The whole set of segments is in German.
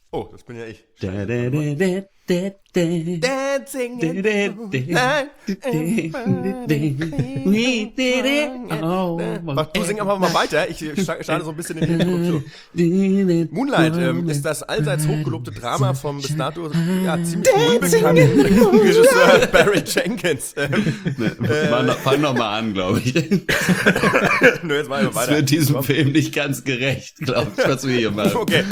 Oh, das bin ja ich. Dancing Mach du sing einfach mal weiter. Ich starte so ein bisschen in die Introduktion. Moonlight ist das allseits hochgelobte Drama vom bis dato ziemlich unbekannten Regisseur Barry Jenkins. Fang noch mal an, glaube ich. Nö, jetzt mal weiter. Das wird diesem Film nicht ganz gerecht, glaube ich, was wir hier machen. Okay.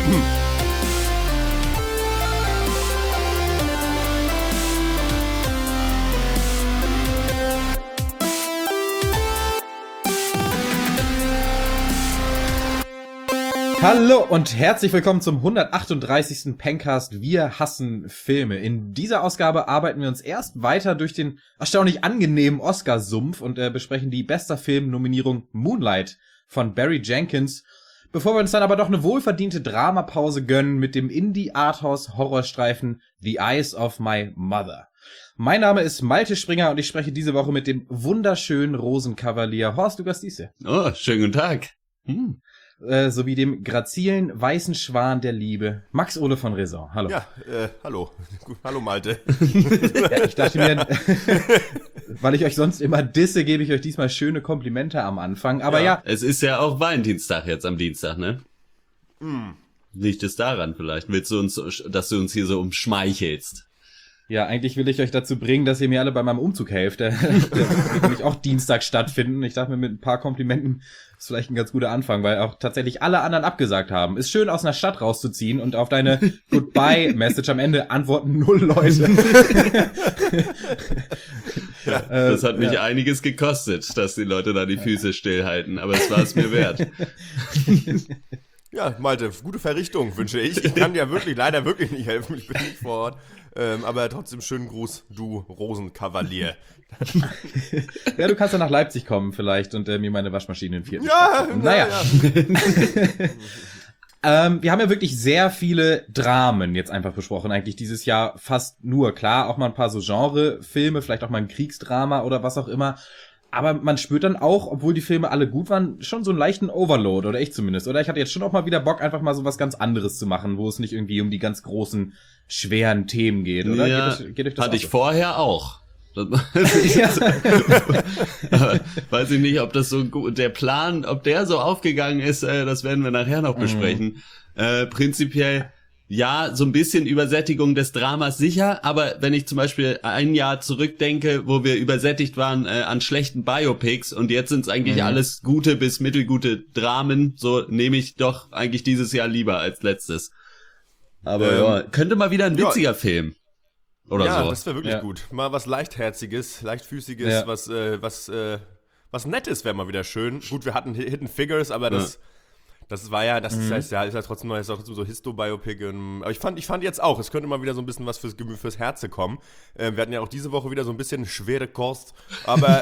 Hallo und herzlich willkommen zum 138. Pencast Wir hassen Filme. In dieser Ausgabe arbeiten wir uns erst weiter durch den erstaunlich angenehmen Oscar-Sumpf und besprechen die bester Film-Nominierung Moonlight von Barry Jenkins, bevor wir uns dann aber doch eine wohlverdiente Dramapause gönnen mit dem Indie-Arthouse-Horrorstreifen The Eyes of My Mother. Mein Name ist Malte Springer und ich spreche diese Woche mit dem wunderschönen Rosenkavalier Horst Lukas Diesse. Oh, schönen guten Tag. Sowie dem grazilen weißen Schwan der Liebe, Max Ole von Raison. Hallo. Ja, hallo. Hallo Malte. Ja, ich dachte mir, weil ich euch sonst immer disse, gebe ich euch diesmal schöne Komplimente am Anfang. Aber ja. Es ist ja auch Valentinstag jetzt am Dienstag, ne? Liegt es daran vielleicht? Willst du uns, dass du uns hier so umschmeichelst? Ja, eigentlich will ich euch dazu bringen, dass ihr mir alle bei meinem Umzug helft. Der wird nämlich auch Dienstag stattfinden. Ich dachte mir, mit ein paar Komplimenten ist vielleicht ein ganz guter Anfang, weil auch tatsächlich alle anderen abgesagt haben. Ist schön, aus einer Stadt rauszuziehen und auf deine Goodbye-Message am Ende antworten 0 Leute. Ja, das hat mich einiges gekostet, dass die Leute da die Füße stillhalten, aber es war es mir wert. Ja, Malte, gute Verrichtung wünsche ich. Ich kann dir leider wirklich nicht helfen, ich bin nicht vor Ort. Aber trotzdem schönen Gruß, du Rosenkavalier. Ja, du kannst ja nach Leipzig kommen vielleicht und mir meine Waschmaschine in 4. Ja, naja. Wir haben ja wirklich sehr viele Dramen jetzt einfach besprochen, eigentlich dieses Jahr fast nur. Klar, auch mal ein paar so Genre-Filme, vielleicht auch mal ein Kriegsdrama oder was auch immer. Aber man spürt dann auch, obwohl die Filme alle gut waren, schon so einen leichten Overload, oder ich zumindest. Oder ich hatte jetzt schon auch mal wieder Bock, einfach mal so was ganz anderes zu machen, wo es nicht irgendwie um die ganz großen, schweren Themen geht, oder? Ja, geht euch das hatte auch ich so? Vorher auch. Weiß ich nicht, ob das so gut, der Plan, ob der so aufgegangen ist, das werden wir nachher noch besprechen. Prinzipiell, ja, so ein bisschen Übersättigung des Dramas sicher, aber wenn ich zum Beispiel ein Jahr zurückdenke, wo wir übersättigt waren an schlechten Biopics und jetzt sind es eigentlich alles gute bis mittelgute Dramen, so nehme ich doch eigentlich dieses Jahr lieber als letztes. Aber ja, könnte mal wieder ein witziger Film oder so. Ja, das wäre wirklich gut. Mal was Leichtherziges, Leichtfüßiges, was Nettes wäre mal wieder schön. Gut, wir hatten Hidden Figures, aber das war ja, das ist ja trotzdem noch so Histo-Biopic. Aber ich fand jetzt auch, es könnte mal wieder so ein bisschen was fürs Herze kommen. Wir hatten ja auch diese Woche wieder so ein bisschen schwere Kost. Aber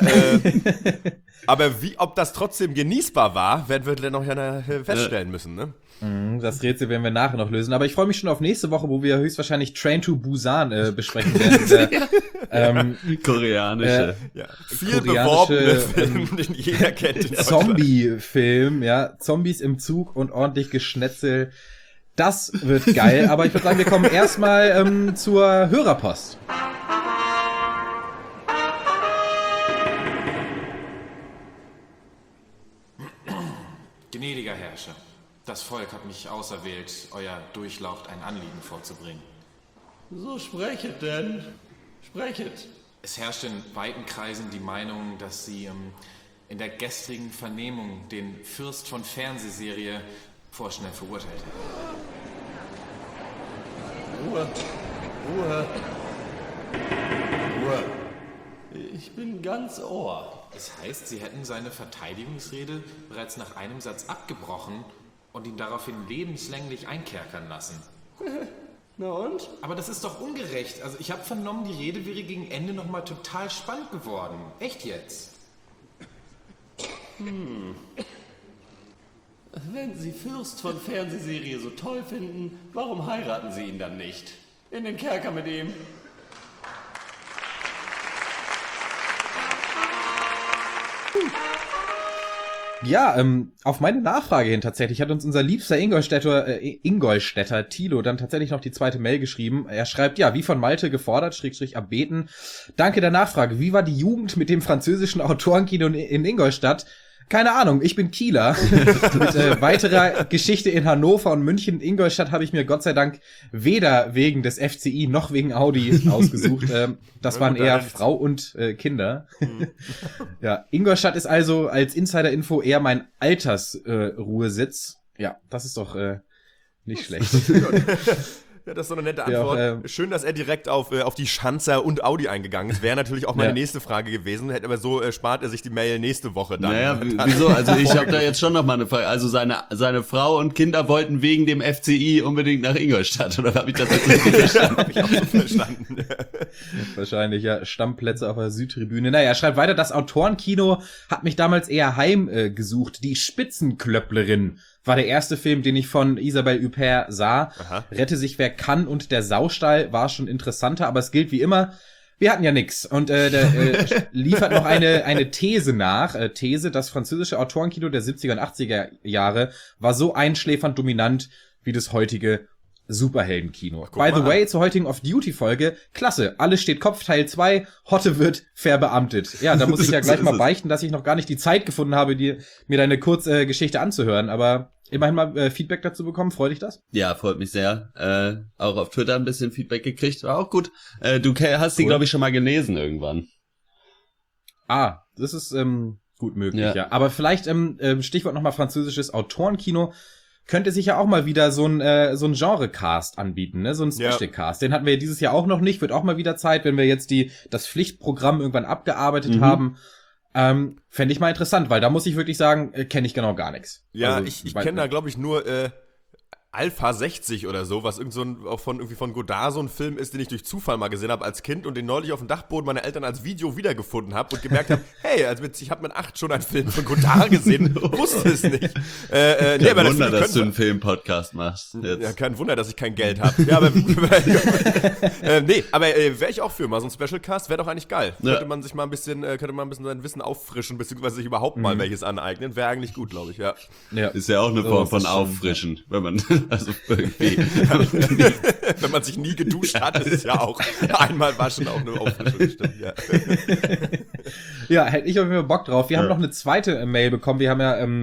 ob das trotzdem genießbar war, werden wir dann noch feststellen müssen, ne? Das Rätsel werden wir nachher noch lösen. Aber ich freue mich schon auf nächste Woche, wo wir höchstwahrscheinlich Train to Busan besprechen werden. Koreanische. Viel beworbene Film, den jeder kennt. Zombie-Film, ja. Zombies im Zug und ordentlich Geschnetzel. Das wird geil. Aber ich würde sagen, wir kommen erstmal zur Hörerpost. Gnädiger Herrscher, das Volk hat mich auserwählt, euer Durchlaucht ein Anliegen vorzubringen. So sprechet denn. Sprechet. Es herrscht in weiten Kreisen die Meinung, dass sie in der gestrigen Vernehmung den Fürst von Fernsehserie vorschnell verurteilt hat. Ruhe. Ich bin ganz Ohr. Es heißt, sie hätten seine Verteidigungsrede bereits nach einem Satz abgebrochen und ihn daraufhin lebenslänglich einkerkern lassen. Na und? Aber das ist doch ungerecht. Also ich habe vernommen, die Rede wäre gegen Ende nochmal total spannend geworden. Echt jetzt? Wenn Sie Fürst von Fernsehserie so toll finden, warum heiraten Sie ihn dann nicht? In den Kerker mit ihm. Ja, auf meine Nachfrage hin tatsächlich hat uns unser liebster Ingolstädter Thilo dann tatsächlich noch die zweite Mail geschrieben. Er schreibt, ja, wie von Malte gefordert, / erbeten. Danke der Nachfrage. Wie war die Jugend mit dem französischen Autorenkino in Ingolstadt? Keine Ahnung, ich bin Kieler. Mit weiterer Geschichte in Hannover und München. Ingolstadt habe ich mir Gott sei Dank weder wegen des FCI noch wegen Audi ausgesucht. Das waren eher Frau und Kinder. Ja, Ingolstadt ist also als Insider-Info eher mein Altersruhesitz. Ja, das ist doch nicht schlecht. Ja, das ist so eine nette Antwort. Ja, schön, dass er direkt auf die Schanzer und Audi eingegangen ist. Wäre natürlich auch meine nächste Frage gewesen. Hätte aber so spart er sich die Mail nächste Woche dann. Naja, wieso? Also ich habe da jetzt schon noch mal eine Frage. Also seine Frau und Kinder wollten wegen dem FCI unbedingt nach Ingolstadt. Oder habe ich das jetzt richtig verstanden? Habe ich auch so verstanden. Wahrscheinlich, ja. Stammplätze auf der Südtribüne. Naja, er schreibt weiter, das Autorenkino hat mich damals eher heimgesucht. Die Spitzenklöpplerin war der erste Film, den ich von Isabelle Huppert sah. Aha. Rette sich wer kann und der Saustall war schon interessanter, aber es gilt wie immer, wir hatten ja nix. Und der liefert noch eine These nach. These, das französische Autorenkino der 70er und 80er Jahre war so einschläfernd dominant wie das heutige Superheldenkino. By the way, zur heutigen Off-Duty-Folge, klasse, alles steht Kopf, Teil 2, Hotte wird verbeamtet. Ja, da muss ich ja gleich mal beichten, dass ich noch gar nicht die Zeit gefunden habe, mir deine Kurzgeschichte anzuhören, aber immerhin mal Feedback dazu bekommen, freut dich das? Ja, freut mich sehr. Auch auf Twitter ein bisschen Feedback gekriegt, war auch gut. Du hast die, glaube ich, schon mal gelesen irgendwann. Ah, das ist gut möglich, ja. Aber vielleicht Stichwort nochmal französisches Autorenkino, könnte sich ja auch mal wieder so ein Genre-Cast anbieten, ne? So ein Special-Cast. Den hatten wir ja dieses Jahr auch noch nicht. Wird auch mal wieder Zeit, wenn wir jetzt das Pflichtprogramm irgendwann abgearbeitet haben. Fände ich mal interessant, weil da muss ich wirklich sagen, kenne ich genau gar nichts. Ja, also, ich kenne da, glaube ich, nur Alpha 60 oder so, was auch von Godard so ein Film ist, den ich durch Zufall mal gesehen habe als Kind und den neulich auf dem Dachboden meiner Eltern als Video wiedergefunden habe und gemerkt habe, hey, ich habe mit 8 schon einen Film von Godard gesehen, wusste es nicht. Kein Wunder, dass du einen Film-Podcast machst. Jetzt. Ja, kein Wunder, dass ich kein Geld habe. Ja, aber wäre ich auch für mal so ein Special-Cast, wäre doch eigentlich geil. Ja. Könnte man ein bisschen sein Wissen auffrischen, beziehungsweise sich überhaupt mal welches aneignen, wäre eigentlich gut, glaube ich, ja. Ist ja auch eine Form von Auffrischen, wenn man also irgendwie. Wenn man sich nie geduscht hat, ist es ja auch einmal waschen auch eine Auffrischung, stimmt, ja. Ja, hätte ich auf jeden Fall Bock drauf. Wir haben noch eine zweite Mail bekommen. Wir haben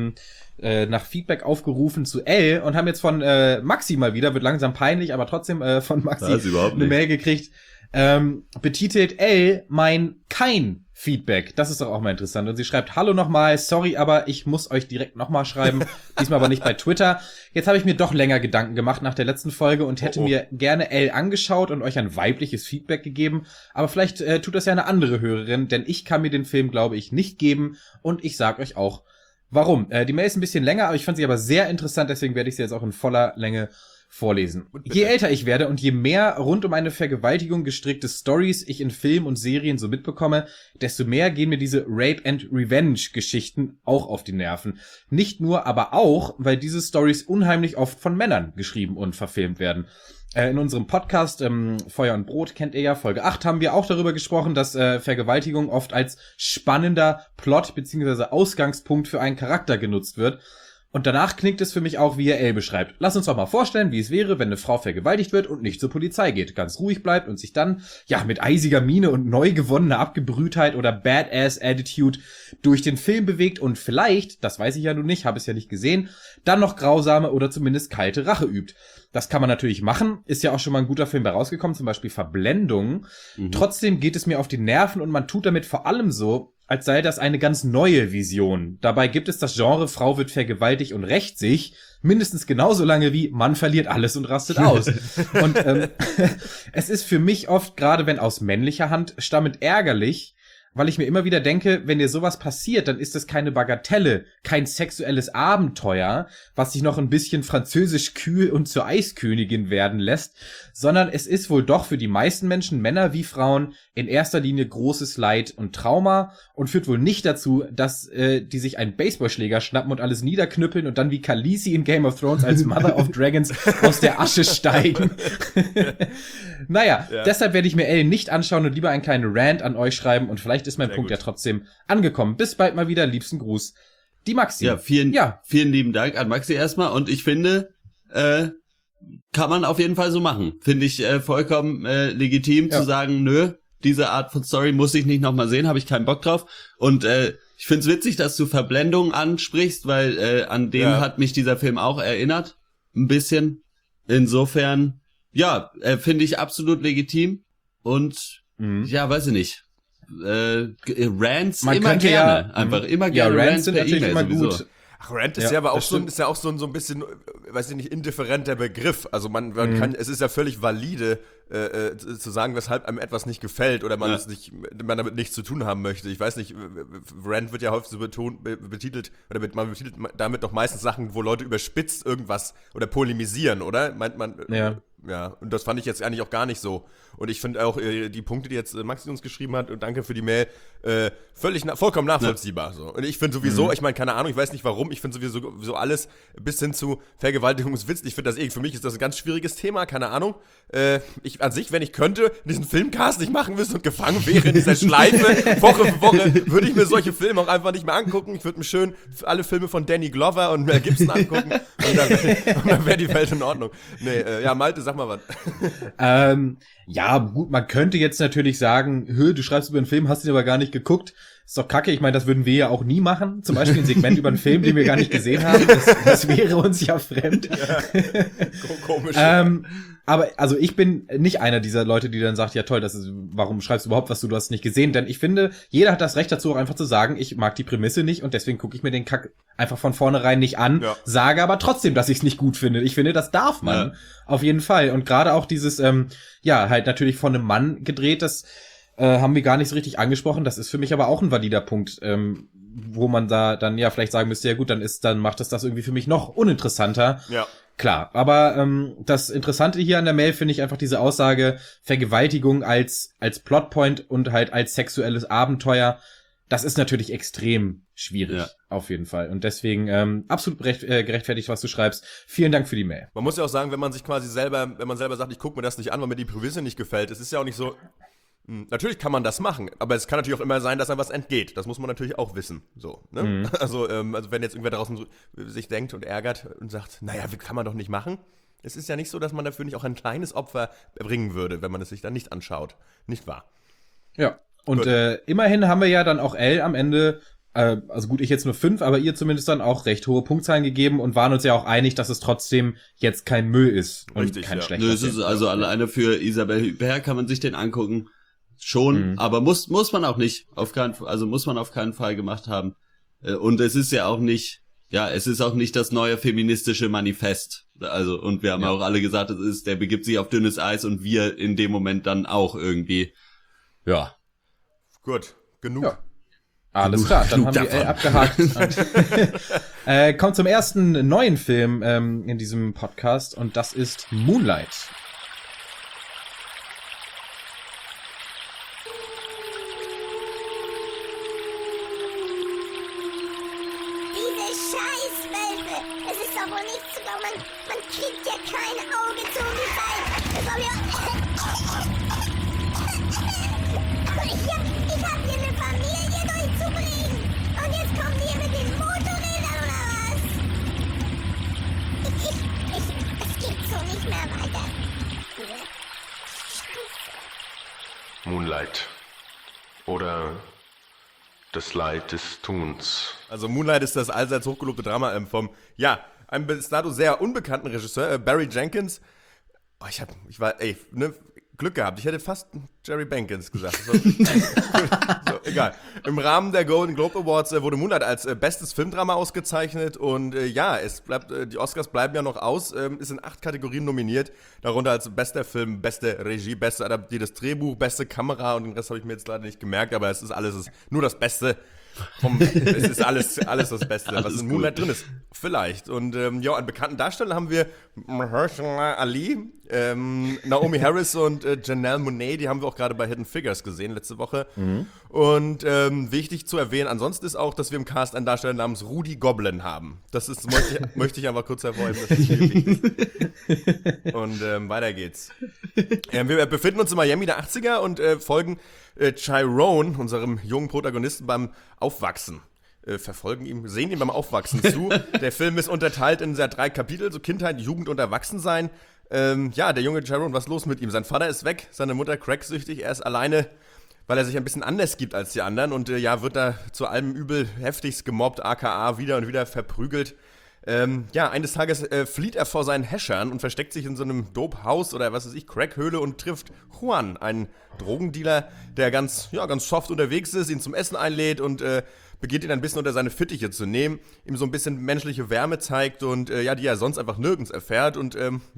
ja nach Feedback aufgerufen zu L und haben jetzt von Maxi mal wieder, wird langsam peinlich, aber trotzdem von Maxi eine Mail gekriegt. Betitelt L kein Feedback. Das ist doch auch mal interessant. Und sie schreibt, hallo nochmal, sorry, aber ich muss euch direkt nochmal schreiben. Diesmal aber nicht bei Twitter. Jetzt habe ich mir doch länger Gedanken gemacht nach der letzten Folge und hätte mir gerne L angeschaut und euch ein weibliches Feedback gegeben. Aber vielleicht tut das ja eine andere Hörerin, denn ich kann mir den Film, glaube ich, nicht geben. Und ich sag euch auch, warum. Die Mail ist ein bisschen länger, aber ich fand sie aber sehr interessant. Deswegen werde ich sie jetzt auch in voller Länge vorlesen. Je älter ich werde und je mehr rund um eine Vergewaltigung gestrickte Stories ich in Filmen und Serien so mitbekomme, desto mehr gehen mir diese Rape and Revenge Geschichten auch auf die Nerven. Nicht nur, aber auch, weil diese Stories unheimlich oft von Männern geschrieben und verfilmt werden. In unserem Podcast Feuer und Brot, kennt ihr ja, Folge 8, haben wir auch darüber gesprochen, dass Vergewaltigung oft als spannender Plot bzw. Ausgangspunkt für einen Charakter genutzt wird. Und danach klingt es für mich auch, wie er L beschreibt. Lass uns doch mal vorstellen, wie es wäre, wenn eine Frau vergewaltigt wird und nicht zur Polizei geht, ganz ruhig bleibt und sich dann, ja, mit eisiger Miene und neu gewonnener Abgebrühtheit oder Badass-Attitude durch den Film bewegt und vielleicht, das weiß ich ja nun nicht, habe es ja nicht gesehen, dann noch grausame oder zumindest kalte Rache übt. Das kann man natürlich machen, ist ja auch schon mal ein guter Film bei rausgekommen, zum Beispiel Verblendung. Trotzdem geht es mir auf die Nerven und man tut damit vor allem so, als sei das eine ganz neue Vision. Dabei gibt es das Genre, Frau wird vergewaltigt und rächt sich, mindestens genauso lange wie Mann verliert alles und rastet aus. Und es ist für mich oft, gerade wenn aus männlicher Hand stammend, ärgerlich, weil ich mir immer wieder denke, wenn dir sowas passiert, dann ist das keine Bagatelle, kein sexuelles Abenteuer, was sich noch ein bisschen französisch kühl und zur Eiskönigin werden lässt, sondern es ist wohl doch für die meisten Menschen, Männer wie Frauen, in erster Linie großes Leid und Trauma und führt wohl nicht dazu, dass die sich einen Baseballschläger schnappen und alles niederknüppeln und dann wie Khaleesi in Game of Thrones als Mother of Dragons aus der Asche steigen. Naja, deshalb werde ich mir Ellen nicht anschauen und lieber einen kleinen Rant an euch schreiben und vielleicht ist mein Punkt ja trotzdem angekommen. Bis bald mal wieder, liebsten Gruß, Die Maxi. Ja, vielen lieben Dank an Maxi erstmal. Und ich finde, kann man auf jeden Fall so machen. Finde ich vollkommen legitim zu sagen, nö, diese Art von Story muss ich nicht nochmal sehen, habe ich keinen Bock drauf. Und ich finde es witzig, dass du Verblendung ansprichst, weil an den hat mich dieser Film auch erinnert. Ein bisschen. Insofern, finde ich absolut legitim. Und weiß ich nicht. Rants Man immer könnte gerne. Einfach immer gerne Rants sind natürlich immer gut. Ach, Rant ist ja aber auch so ein bisschen, weiß ich nicht, indifferenter Begriff. Also man kann, es ist ja völlig valide, zu sagen, weshalb einem etwas nicht gefällt oder man damit nichts zu tun haben möchte. Ich weiß nicht, Rant wird ja häufig so betitelt, oder man betitelt damit doch meistens Sachen, wo Leute überspitzt irgendwas oder polemisieren, oder? Meint man, ja, und das fand ich jetzt eigentlich auch gar nicht so. Und ich finde auch die Punkte, die jetzt Maxi uns geschrieben hat, und danke für die Mail, vollkommen nachvollziehbar. So. Und ich finde sowieso, ich meine, keine Ahnung, ich weiß nicht warum, ich finde sowieso so alles bis hin zu Vergewaltigungswitz. Ich finde für mich ist das ein ganz schwieriges Thema, keine Ahnung. Ich an sich, wenn ich könnte, diesen Filmcast nicht machen müsste und gefangen wäre in dieser Schleife, Woche für Woche, würde ich mir solche Filme auch einfach nicht mehr angucken. Ich würde mir schön alle Filme von Danny Glover und Mel Gibson angucken und dann wäre die Welt in Ordnung. Nee, Malte, sag mal was. Ja, gut, man könnte jetzt natürlich sagen, du schreibst über einen Film, hast ihn aber gar nicht geguckt. Ist doch kacke, ich meine, das würden wir ja auch nie machen. Zum Beispiel ein Segment über einen Film, den wir gar nicht gesehen haben. Das wäre uns ja fremd. Ja. Komisch. Aber also ich bin nicht einer dieser Leute, die dann sagt, ja toll, warum schreibst du überhaupt was, du hast nicht gesehen? Denn ich finde, jeder hat das Recht dazu, auch einfach zu sagen, ich mag die Prämisse nicht und deswegen gucke ich mir den Kack einfach von vornherein nicht an, sage aber trotzdem, dass ich es nicht gut finde. Ich finde, das darf man auf jeden Fall. Und gerade auch dieses, halt natürlich von einem Mann gedreht, das haben wir gar nicht so richtig angesprochen. Das ist für mich aber auch ein valider Punkt, wo man da dann vielleicht sagen müsste, ja gut, dann macht das irgendwie für mich noch uninteressanter. Ja. Klar, aber das Interessante hier an der Mail finde ich einfach diese Aussage, Vergewaltigung als Plotpoint und halt als sexuelles Abenteuer, das ist natürlich extrem schwierig, auf jeden Fall. Und deswegen absolut gerechtfertigt, was du schreibst. Vielen Dank für die Mail. Man muss ja auch sagen, wenn man selber sagt, ich gucke mir das nicht an, weil mir die Prämisse nicht gefällt, es ist ja auch nicht so. Natürlich kann man das machen, aber es kann natürlich auch immer sein, dass einem was entgeht. Das muss man natürlich auch wissen. So, ne? Also wenn jetzt irgendwer draußen sich denkt und ärgert und sagt, naja, kann man doch nicht machen. Es ist ja nicht so, dass man dafür nicht auch ein kleines Opfer erbringen würde, wenn man es sich dann nicht anschaut. Nicht wahr? Ja, und immerhin haben wir ja dann auch L am Ende, also gut, ich jetzt nur 5, aber ihr zumindest dann auch recht hohe Punktzahlen gegeben und waren uns ja auch einig, dass es trotzdem jetzt kein Müll ist. Und richtig, kein schlechter Film. Es ist also alleine für Isabelle Huppert kann man sich den angucken. Schon, aber muss man auch nicht, muss man auf keinen Fall gemacht haben. Und es ist ja auch nicht, es ist auch nicht das neue feministische Manifest. Also, und wir haben auch alle gesagt, der begibt sich auf dünnes Eis und wir in dem Moment dann auch irgendwie. Ja. Gut, genug. Ja. Alles klar, dann haben wir abgehakt. Kommt zum ersten neuen Film in diesem Podcast und das ist Moonlight. Moonlight oder Das Leid des Tuns. Also Moonlight ist das allseits hochgelobte Drama vom, einem bis dato sehr unbekannten Regisseur, Barry Jenkins. Glück gehabt. Ich hätte fast Jerry Jenkins gesagt. So, egal. Im Rahmen der Golden Globe Awards wurde Moonlight als bestes Filmdrama ausgezeichnet und die Oscars bleiben ja noch aus, ist in 8 Kategorien nominiert, darunter als bester Film, beste Regie, beste adaptiertes Drehbuch, beste Kamera und den Rest habe ich mir jetzt leider nicht gemerkt, aber es ist nur das Beste. Es ist alles das Beste, was in Moonlight drin ist. Vielleicht. Und an bekannten Darstellern haben wir Mahershala Ali, Naomi Harris und Janelle Monáe, die haben wir auch gerade bei Hidden Figures gesehen letzte Woche. Und wichtig zu erwähnen, ansonsten ist auch, dass wir im Cast einen Darsteller namens Rudy Goblin haben. Das möchte ich einfach kurz hervorheben, dass das wichtig ist. Und weiter geht's. Wir befinden uns in Miami der 80er und folgen Chiron, unserem jungen Protagonisten, beim Aufwachsen. verfolgen ihm, sehen ihm beim Aufwachsen zu. Der Film ist unterteilt in 3 Kapitel, so Kindheit, Jugend und Erwachsensein. Der junge Tyrone, was ist los mit ihm? Sein Vater ist weg, seine Mutter cracksüchtig, er ist alleine, weil er sich ein bisschen anders gibt als die anderen und wird da zu allem Übel heftigst gemobbt, aka wieder und wieder verprügelt. Eines Tages flieht er vor seinen Häschern und versteckt sich in so einem Dope-Haus oder was weiß ich, Crackhöhle und trifft Juan, einen Drogendealer, der ganz soft unterwegs ist, ihn zum Essen einlädt und beginnt ihn ein bisschen unter seine Fittiche zu nehmen, ihm so ein bisschen menschliche Wärme zeigt und die er sonst einfach nirgends erfährt und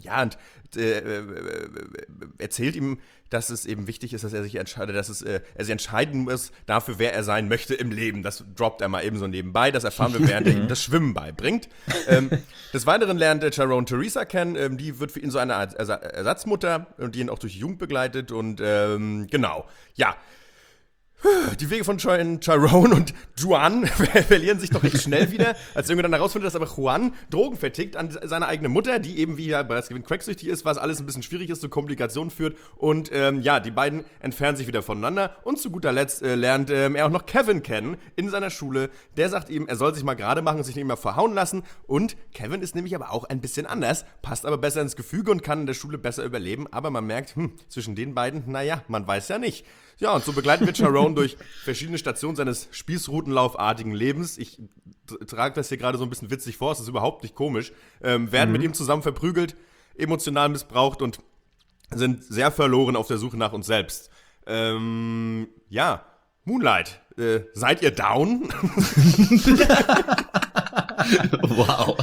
erzählt ihm, dass es eben wichtig ist, dass er sich entscheidet, dass er sich entscheiden muss dafür, wer er sein möchte im Leben. Das droppt er mal eben so nebenbei. Das erfahren wir, während er ihm das Schwimmen beibringt. Des Weiteren lernt Tyrone Teresa kennen. Die wird für ihn so eine Art Ersatzmutter, die ihn auch durch die Jugend begleitet. Und die Wege von Tyrone und Juan verlieren sich doch recht schnell wieder, als irgendwann dann herausfindet, dass aber Juan Drogen vertickt an seine eigene Mutter, die eben wie er bereits gewinnt cracksüchtig ist, was alles ein bisschen schwierig ist, zu Komplikationen führt. Und die beiden entfernen sich wieder voneinander. Und zu guter Letzt lernt er auch noch Kevin kennen in seiner Schule. Der sagt ihm, er soll sich mal gerade machen und sich nicht mehr verhauen lassen. Und Kevin ist nämlich aber auch ein bisschen anders, passt aber besser ins Gefüge und kann in der Schule besser überleben. Aber man merkt, zwischen den beiden, man weiß ja nicht. Ja, und so begleiten wir Tyrone durch verschiedene Stationen seines spießrutenlaufartigen Lebens. Ich trage das hier gerade so ein bisschen witzig vor, es ist überhaupt nicht komisch. Werden mit ihm zusammen verprügelt, emotional missbraucht und sind sehr verloren auf der Suche nach uns selbst. Moonlight, seid ihr down? Wow.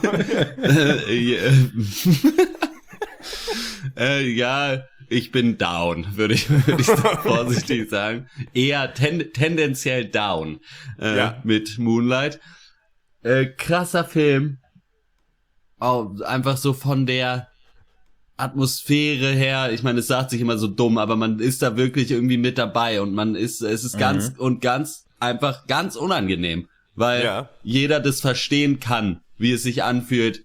Ich bin down, würde ich vorsichtig sagen. Eher tendenziell down mit Moonlight. Krasser Film. Einfach so von der Atmosphäre her. Ich meine, es sagt sich immer so dumm, aber man ist da wirklich irgendwie mit dabei und es ist ganz unangenehm, weil jeder das verstehen kann, wie es sich anfühlt,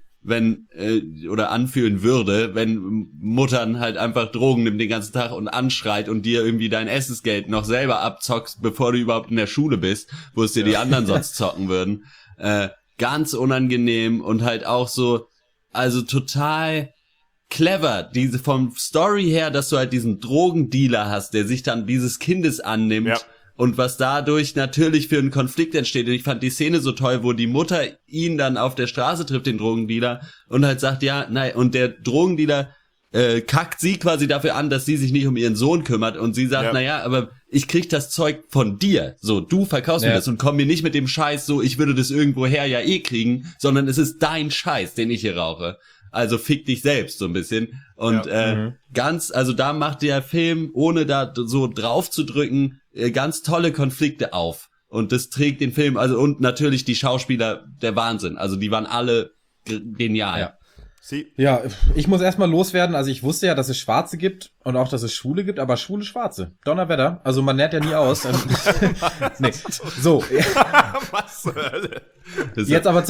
oder anfühlen würde, wenn Muttern halt einfach Drogen nimmt den ganzen Tag und anschreit und dir irgendwie dein Essensgeld noch selber abzockst, bevor du überhaupt in der Schule bist, wo es dir die anderen sonst zocken würden. Ganz unangenehm und halt auch so, also total clever, diese vom Story her, dass du halt diesen Drogendealer hast, der sich dann dieses Kindes annimmt. Ja. Und was dadurch natürlich für einen Konflikt entsteht. Und ich fand die Szene so toll, wo die Mutter ihn dann auf der Straße trifft, den Drogendealer, und halt sagt, und der Drogendealer kackt sie quasi dafür an, dass sie sich nicht um ihren Sohn kümmert. Und sie sagt, aber ich krieg das Zeug von dir. So, du verkaufst mir das und komm mir nicht mit dem Scheiß so, ich würde das irgendwoher kriegen, sondern es ist dein Scheiß, den ich hier rauche. Also fick dich selbst so ein bisschen. Und also da macht der Film, ohne da so drauf zu drücken, ganz tolle Konflikte auf. Und das trägt den Film, und natürlich die Schauspieler, der Wahnsinn. Also die waren alle genial. Ja. Ja, ich muss erstmal loswerden. Also ich wusste ja, dass es Schwarze gibt und auch, dass es Schwule gibt, aber Schwule Schwarze. Donnerwetter. Also man lernt ja nie aus. Nee. So. Was zur Hölle? Jetzt aber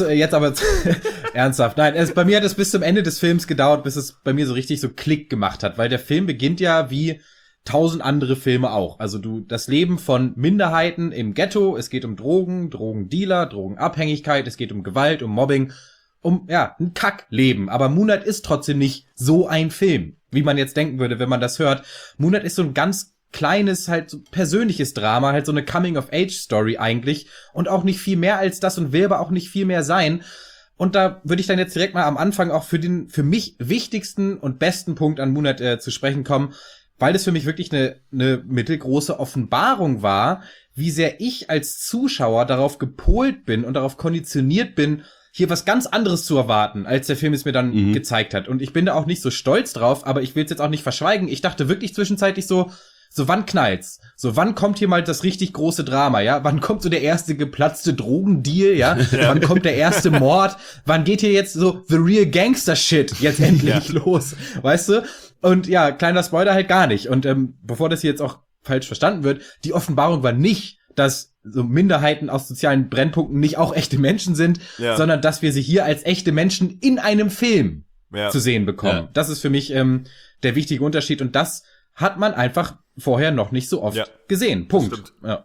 ernsthaft. Nein, bei mir hat es bis zum Ende des Films gedauert, bis es bei mir so richtig so Klick gemacht hat, weil der Film beginnt ja wie 1000 andere Filme auch. Also das Leben von Minderheiten im Ghetto, es geht um Drogen, Drogendealer, Drogenabhängigkeit, es geht um Gewalt, um Mobbing, ein Kackleben. Aber Moonlight ist trotzdem nicht so ein Film, wie man jetzt denken würde, wenn man das hört. Moonlight ist so ein ganz kleines, halt so persönliches Drama, halt so eine Coming-of-Age-Story eigentlich und auch nicht viel mehr als das und will aber auch nicht viel mehr sein. Und da würde ich dann jetzt direkt mal am Anfang auch für mich wichtigsten und besten Punkt an Moonlight zu sprechen kommen, weil das für mich wirklich eine mittelgroße Offenbarung war, wie sehr ich als Zuschauer darauf gepolt bin und darauf konditioniert bin, hier was ganz anderes zu erwarten, als der Film es mir dann gezeigt hat. Und ich bin da auch nicht so stolz drauf, aber ich will es jetzt auch nicht verschweigen. Ich dachte wirklich zwischenzeitlich so wann knallt's? So, wann kommt hier mal das richtig große Drama, ja? Wann kommt so der erste geplatzte Drogendeal, ja? Wann kommt der erste Mord? Wann geht hier jetzt so the real Gangster Shit jetzt endlich los? Weißt du? Und ja, kleiner Spoiler halt gar nicht. Und bevor das hier jetzt auch falsch verstanden wird, die Offenbarung war nicht, dass so Minderheiten aus sozialen Brennpunkten nicht auch echte Menschen sind, sondern dass wir sie hier als echte Menschen in einem Film zu sehen bekommen. Ja. Das ist für mich der wichtige Unterschied und das hat man einfach vorher noch nicht so oft gesehen. Punkt. Ja.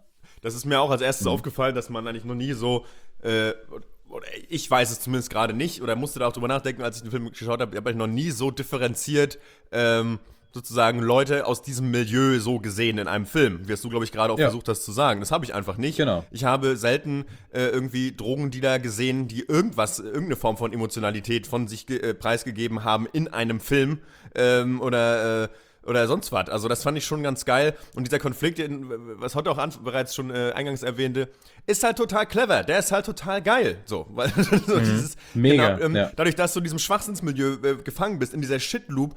Das ist mir auch als erstes aufgefallen, dass man eigentlich noch nie so, oder ich weiß es zumindest gerade nicht, oder musste da auch drüber nachdenken, als ich den Film geschaut habe, ich habe noch nie so differenziert sozusagen Leute aus diesem Milieu so gesehen in einem Film, wie es du, glaube ich, gerade auch versucht hast zu sagen. Das habe ich einfach nicht. Genau. Ich habe selten irgendwie Drogendealer gesehen, die irgendeine Form von Emotionalität von sich preisgegeben haben in einem Film oder sonst was. Also das fand ich schon ganz geil. Und dieser Konflikt, was heute auch bereits schon eingangs erwähnte, ist halt total clever. Der ist halt total geil. So, weil so dieses, mega. Genau, dadurch, dass du in diesem Schwachsinnsmilieu gefangen bist, in dieser Shitloop,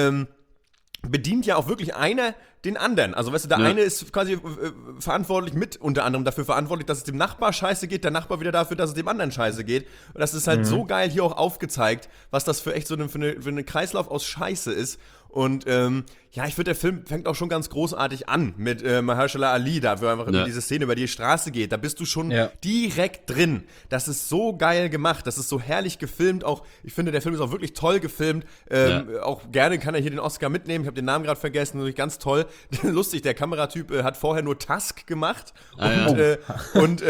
bedient ja auch wirklich einer den anderen. Also weißt du, der eine ist quasi verantwortlich, unter anderem dafür verantwortlich, dass es dem Nachbar scheiße geht, der Nachbar wieder dafür, dass es dem anderen scheiße geht. Und das ist halt so geil hier auch aufgezeigt, was das für echt so für eine Kreislauf aus Scheiße ist. Und ich finde, der Film fängt auch schon ganz großartig an mit Mahershala Ali, da wo einfach diese Szene über die Straße geht. Da bist du schon direkt drin. Das ist so geil gemacht, das ist so herrlich gefilmt. Auch, ich finde, der Film ist auch wirklich toll gefilmt. Auch gerne kann er hier den Oscar mitnehmen. Ich habe den Namen gerade vergessen, natürlich ganz toll. Lustig, der Kameratyp hat vorher nur Tusk gemacht und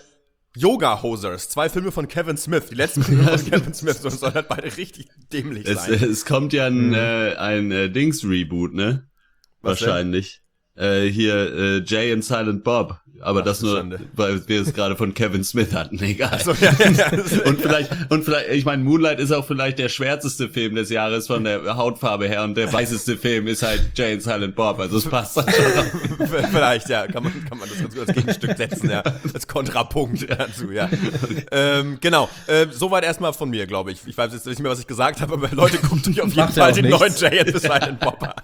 Yoga Hosers, 2 Filme von Kevin Smith. Die letzten Filme von Kevin Smith sollen halt beide richtig dämlich sein. Es kommt ja ein Dings-Reboot, ne? Was wahrscheinlich. Hier Jay and Silent Bob. Aber das nur, weil wir es gerade von Kevin Smith hatten, egal. So, ja. und vielleicht, ich meine, Moonlight ist auch vielleicht der schwärzeste Film des Jahres von der Hautfarbe her und der weißeste Film ist halt Jay and Silent Bob, also es passt dann schon. Vielleicht, ja, kann man das ganz gut als Gegenstück setzen, ja, als Kontrapunkt dazu, ja. Genau, soweit erstmal von mir, glaube ich. Ich weiß jetzt nicht mehr, was ich gesagt habe, aber Leute, guckt euch auf jeden Fall den neuen Jay and Silent Bob an.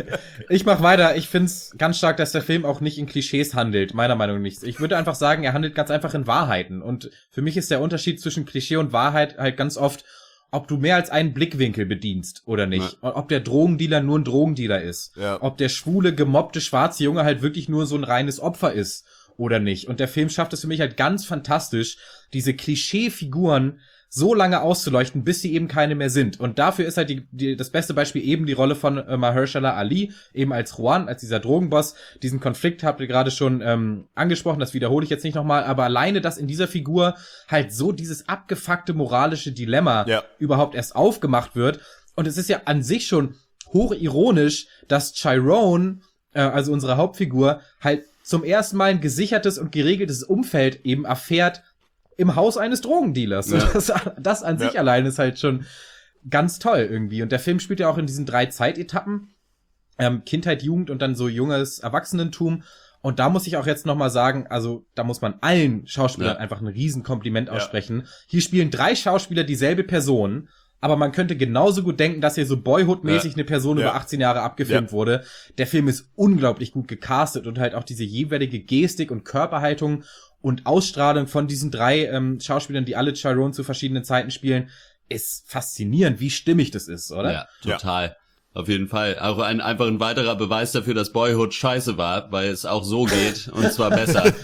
Ich mach weiter. Ich find's ganz stark, dass der Film auch nicht in Klischees handelt, meiner Meinung nach nicht. Ich würde einfach sagen, er handelt ganz einfach in Wahrheiten. Und für mich ist der Unterschied zwischen Klischee und Wahrheit halt ganz oft, ob du mehr als einen Blickwinkel bedienst oder nicht. Ja. Ob der Drogendealer nur ein Drogendealer ist. Ja. Ob der schwule, gemobbte, schwarze Junge halt wirklich nur so ein reines Opfer ist oder nicht. Und der Film schafft es für mich halt ganz fantastisch, diese Klischeefiguren so lange auszuleuchten, bis sie eben keine mehr sind. Und dafür ist halt das beste Beispiel eben die Rolle von Mahershala Ali, eben als Juan, als dieser Drogenboss. Diesen Konflikt habt ihr gerade schon angesprochen, das wiederhole ich jetzt nicht nochmal, aber alleine, dass in dieser Figur halt so dieses abgefuckte moralische Dilemma überhaupt erst aufgemacht wird. Und es ist ja an sich schon hochironisch, dass Chiron, also unsere Hauptfigur, halt zum ersten Mal ein gesichertes und geregeltes Umfeld eben erfährt, im Haus eines Drogendealers. Ja. Das an sich allein ist halt schon ganz toll irgendwie. Und der Film spielt ja auch in diesen 3 Zeitetappen. Kindheit, Jugend und dann so junges Erwachsenentum. Und da muss ich auch jetzt nochmal sagen, also da muss man allen Schauspielern einfach ein Riesenkompliment aussprechen. Hier spielen 3 Schauspieler dieselbe Person, aber man könnte genauso gut denken, dass hier so Boyhood-mäßig eine Person über 18 Jahre abgefilmt wurde. Der Film ist unglaublich gut gecastet und halt auch diese jeweilige Gestik und Körperhaltung und Ausstrahlung von diesen 3 Schauspielern, die alle Chiron zu verschiedenen Zeiten spielen, ist faszinierend, wie stimmig das ist, oder? Ja, total. Ja. Auf jeden Fall. Auch einfach ein weiterer Beweis dafür, dass Boyhood scheiße war, weil es auch so geht und zwar besser.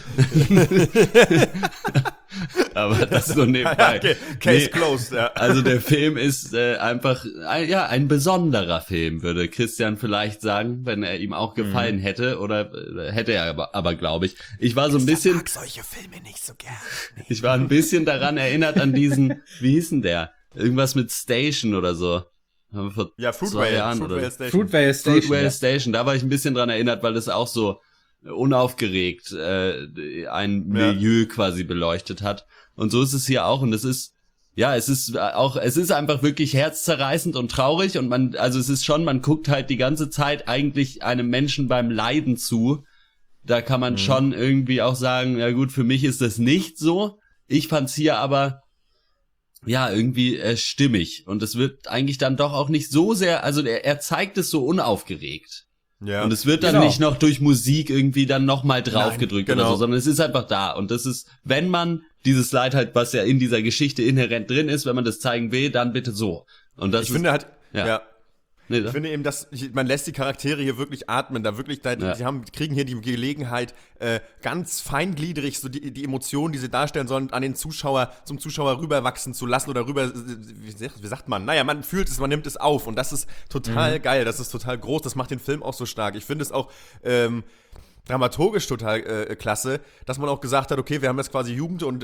Aber das nur nebenbei. Okay. Case closed, ja. Also der Film ist einfach ein besonderer Film, würde Christian vielleicht sagen, wenn er ihm auch gefallen hätte. Oder hätte er aber glaube ich. Ich war so ein bisschen... mag solche Filme nicht so gern. Nee. Ich war ein bisschen daran erinnert an diesen... Wie hieß denn der? Irgendwas mit Station oder so. Fruitvale Station. Da war ich ein bisschen dran erinnert, weil das auch so unaufgeregt ein Milieu quasi beleuchtet hat. Und so ist es hier auch. Und es ist einfach wirklich herzzerreißend und traurig. Und man guckt halt die ganze Zeit eigentlich einem Menschen beim Leiden zu. Da kann man schon irgendwie auch sagen, ja gut, für mich ist das nicht so. Ich fand's hier aber irgendwie stimmig. Und es wird eigentlich dann doch auch nicht so sehr, also er zeigt es so unaufgeregt. Ja. Und es wird dann nicht noch durch Musik irgendwie dann nochmal draufgedrückt oder so, sondern es ist einfach da. Und das ist, wenn man dieses Leid halt, was ja in dieser Geschichte inhärent drin ist, wenn man das zeigen will, dann bitte so. Und das finde halt, ich finde eben, man lässt die Charaktere hier wirklich atmen, die kriegen hier die Gelegenheit, ganz feingliedrig so die Emotionen, die sie darstellen sollen, an den zum Zuschauer rüberwachsen zu lassen oder wie sagt man? Naja, man fühlt es, man nimmt es auf und das ist total geil, das ist total groß, das macht den Film auch so stark. Ich finde es auch, dramaturgisch total klasse, dass man auch gesagt hat, okay, wir haben jetzt quasi Jugend und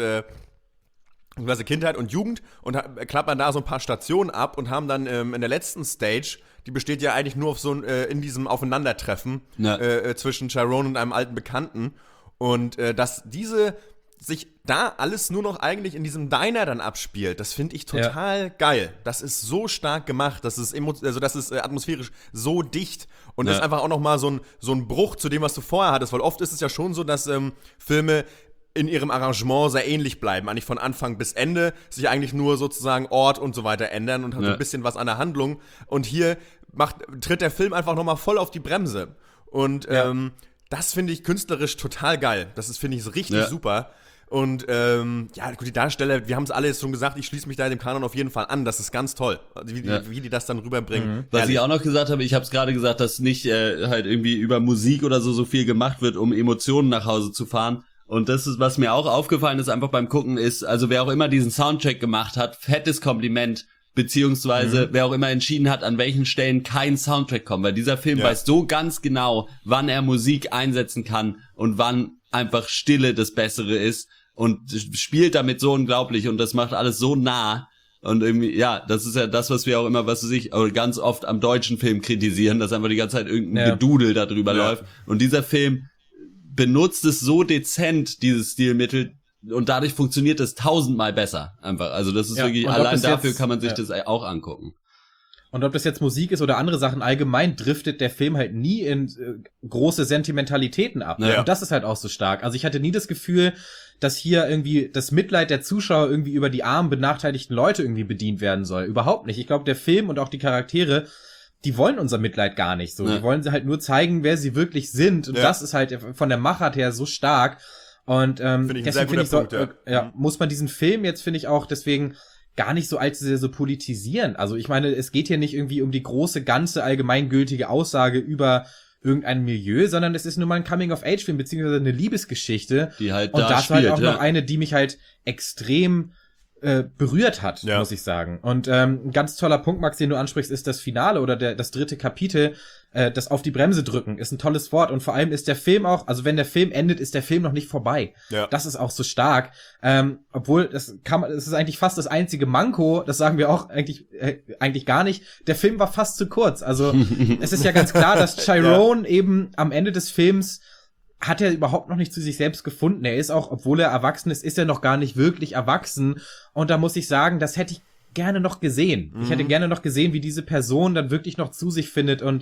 quasi Kindheit und Jugend und klappern da so ein paar Stationen ab und haben dann in der letzten Stage, die besteht ja eigentlich nur auf so in diesem Aufeinandertreffen zwischen Chiron und einem alten Bekannten und dass diese sich da alles nur noch eigentlich in diesem Diner dann abspielt, das finde ich total geil. Das ist so stark gemacht, das ist atmosphärisch so dicht und das ist einfach auch noch mal so ein Bruch zu dem, was du vorher hattest, weil oft ist es ja schon so, dass Filme in ihrem Arrangement sehr ähnlich bleiben, eigentlich von Anfang bis Ende, sich eigentlich nur sozusagen Ort und so weiter ändern und hat so ein bisschen was an der Handlung. Und hier tritt der Film einfach nochmal voll auf die Bremse. Und das finde ich künstlerisch total geil. Das finde ich richtig super. Und gut, die Darsteller, wir haben es alle jetzt schon gesagt, ich schließe mich da dem Kanon auf jeden Fall an, das ist ganz toll, wie die das dann rüberbringen. Was ich auch noch gesagt habe, ich habe es gerade gesagt, dass nicht halt irgendwie über Musik oder so viel gemacht wird, um Emotionen nach Hause zu fahren. Und das ist, was mir auch aufgefallen ist, einfach beim Gucken ist, also wer auch immer diesen Soundtrack gemacht hat, fettes Kompliment, beziehungsweise wer auch immer entschieden hat, an welchen Stellen kein Soundtrack kommt, weil dieser Film weiß so ganz genau, wann er Musik einsetzen kann und wann einfach Stille das Bessere ist und spielt damit so unglaublich und das macht alles so nah. Und irgendwie, das ist ja das, was wir auch immer, ganz oft am deutschen Film kritisieren, dass einfach die ganze Zeit irgendein Gedudel da drüber läuft. Und dieser Film benutzt es so dezent, dieses Stilmittel, und dadurch funktioniert es 1000-mal besser. Einfach. Also das ist wirklich, allein dafür kann man sich das auch angucken. Und ob das jetzt Musik ist oder andere Sachen, allgemein driftet der Film halt nie in große Sentimentalitäten ab. Ja. Und das ist halt auch so stark. Also ich hatte nie das Gefühl, dass hier irgendwie das Mitleid der Zuschauer irgendwie über die armen, benachteiligten Leute irgendwie bedient werden soll. Überhaupt nicht. Ich glaube, der Film und auch die Charaktere, die wollen unser Mitleid gar nicht so. Die wollen sie halt nur zeigen, wer sie wirklich sind. Und das ist halt von der Machart her so stark. Und deswegen finde ich muss man diesen Film jetzt, finde ich auch, deswegen gar nicht so allzu sehr so politisieren. Also ich meine, es geht hier nicht irgendwie um die große, ganze, allgemeingültige Aussage über irgendein Milieu, sondern es ist nur mal ein Coming-of-Age-Film, beziehungsweise eine Liebesgeschichte. Die halt und da das spielt, halt auch noch eine, die mich halt extrem berührt hat, muss ich sagen. Und ein ganz toller Punkt, Max, den du ansprichst, ist das Finale oder das dritte Kapitel, das auf die Bremse drücken, ist ein tolles Wort. Und vor allem ist der Film auch, also wenn der Film endet, ist der Film noch nicht vorbei. Ja. Das ist auch so stark. Obwohl, das ist eigentlich fast das einzige Manko, das sagen wir auch eigentlich gar nicht. Der Film war fast zu kurz. Also es ist ja ganz klar, dass Chiron eben am Ende des Films hat er überhaupt noch nicht zu sich selbst gefunden. Er ist auch, obwohl er erwachsen ist er noch gar nicht wirklich erwachsen. Und da muss ich sagen, das hätte ich gerne noch gesehen. Ich hätte gerne noch gesehen, wie diese Person dann wirklich noch zu sich findet. Und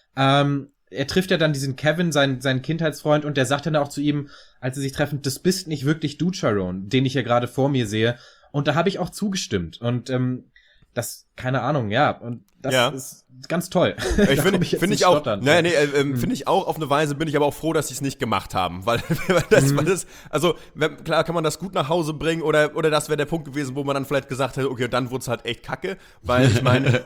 er trifft ja dann diesen Kevin, seinen Kindheitsfreund, und der sagt dann auch zu ihm, als sie sich treffen, das bist nicht wirklich du, Chiron, den ich ja gerade vor mir sehe. Und da habe ich auch zugestimmt. Und das, keine Ahnung, und das ist ganz toll. Ich finde ich auch, finde ich auch auf eine Weise, bin ich aber auch froh, dass sie es nicht gemacht haben, weil klar kann man das gut nach Hause bringen oder das wäre der Punkt gewesen, wo man dann vielleicht gesagt hätte, okay, dann wurde es halt echt kacke, weil ich meine,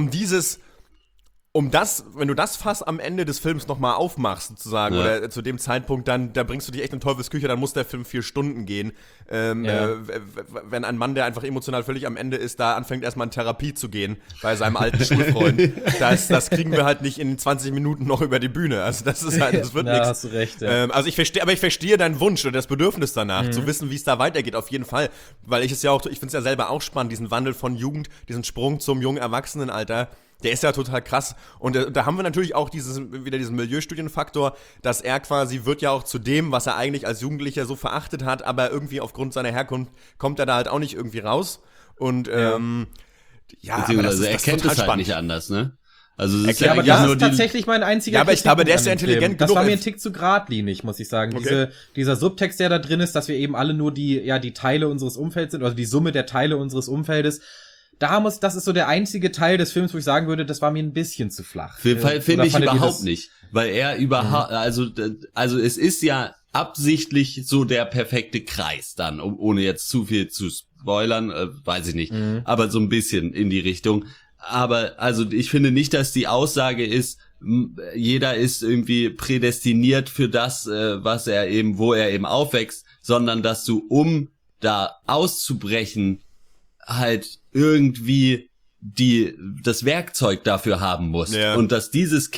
wenn du das Fass am Ende des Films nochmal aufmachst, sozusagen, oder zu dem Zeitpunkt, dann, da bringst du dich echt in Teufelsküche, dann muss der Film 4 Stunden gehen. Wenn ein Mann, der einfach emotional völlig am Ende ist, da anfängt erstmal in Therapie zu gehen, bei seinem alten Schulfreund, das kriegen wir halt nicht in 20 Minuten noch über die Bühne. Also das ist halt, das wird nichts. Hast du recht, ja. Also ich verstehe deinen Wunsch oder das Bedürfnis danach, zu wissen, wie es da weitergeht, auf jeden Fall. Weil ich finde es ja selber auch spannend, diesen Wandel von Jugend, diesen Sprung zum jungen Erwachsenenalter. Der ist ja total krass. Und da haben wir natürlich auch wieder diesen Milieustudienfaktor, dass er quasi wird ja auch zu dem, was er eigentlich als Jugendlicher so verachtet hat, aber irgendwie aufgrund seiner Herkunft kommt er da halt auch nicht irgendwie raus. Und beziehungsweise er kennt es halt nicht anders, ne? Also es ist aber das ist tatsächlich mein einziger aber ich glaube, der ist ja intelligent genug. Das war mir ein Tick zu geradlinig, muss ich sagen. Okay. Dieser Subtext, der da drin ist, dass wir eben alle nur die Teile unseres Umfelds sind, also die Summe der Teile unseres Umfeldes. Das ist so der einzige Teil des Films, wo ich sagen würde, das war mir ein bisschen zu flach. Finde ich überhaupt nicht, weil er überhaupt, also es ist ja absichtlich so der perfekte Kreis dann, ohne jetzt zu viel zu spoilern, weiß ich nicht, aber so ein bisschen in die Richtung. Aber also ich finde nicht, dass die Aussage ist, jeder ist irgendwie prädestiniert für das, wo er eben aufwächst, sondern dass du, um da auszubrechen, halt irgendwie das Werkzeug dafür haben musst. Ja. Und dass dieses Kind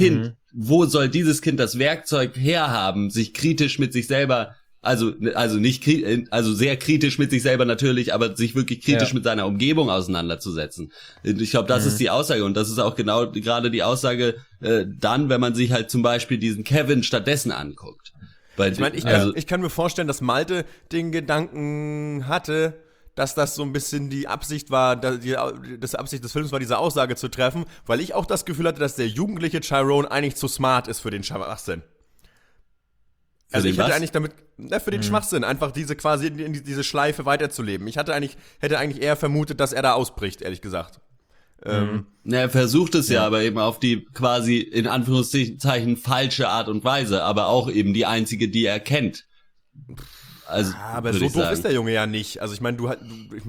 wo soll dieses Kind das Werkzeug herhaben, sich kritisch mit sich selber, also sehr kritisch mit sich selber natürlich, aber sich wirklich kritisch mit seiner Umgebung auseinanderzusetzen. Ich glaube, das ist die Aussage und das ist auch genau gerade die Aussage dann, wenn man sich halt zum Beispiel diesen Kevin stattdessen anguckt. Weil, ich meine, ich kann mir vorstellen, dass Malte den Gedanken hatte, dass das so ein bisschen die Absicht war, die Absicht des Films war, diese Aussage zu treffen, weil ich auch das Gefühl hatte, dass der jugendliche Tyrone eigentlich zu smart ist für den Schwachsinn. Also ich hätte eigentlich damit, für den Schwachsinn, einfach diese Schleife weiterzuleben. Ich hätte eigentlich eher vermutet, dass er da ausbricht, ehrlich gesagt. Er versucht es ja, aber eben auf die quasi in Anführungszeichen falsche Art und Weise, aber auch eben die einzige, die er kennt. Also, aber so doof ist der Junge ja nicht. Also ich meine, was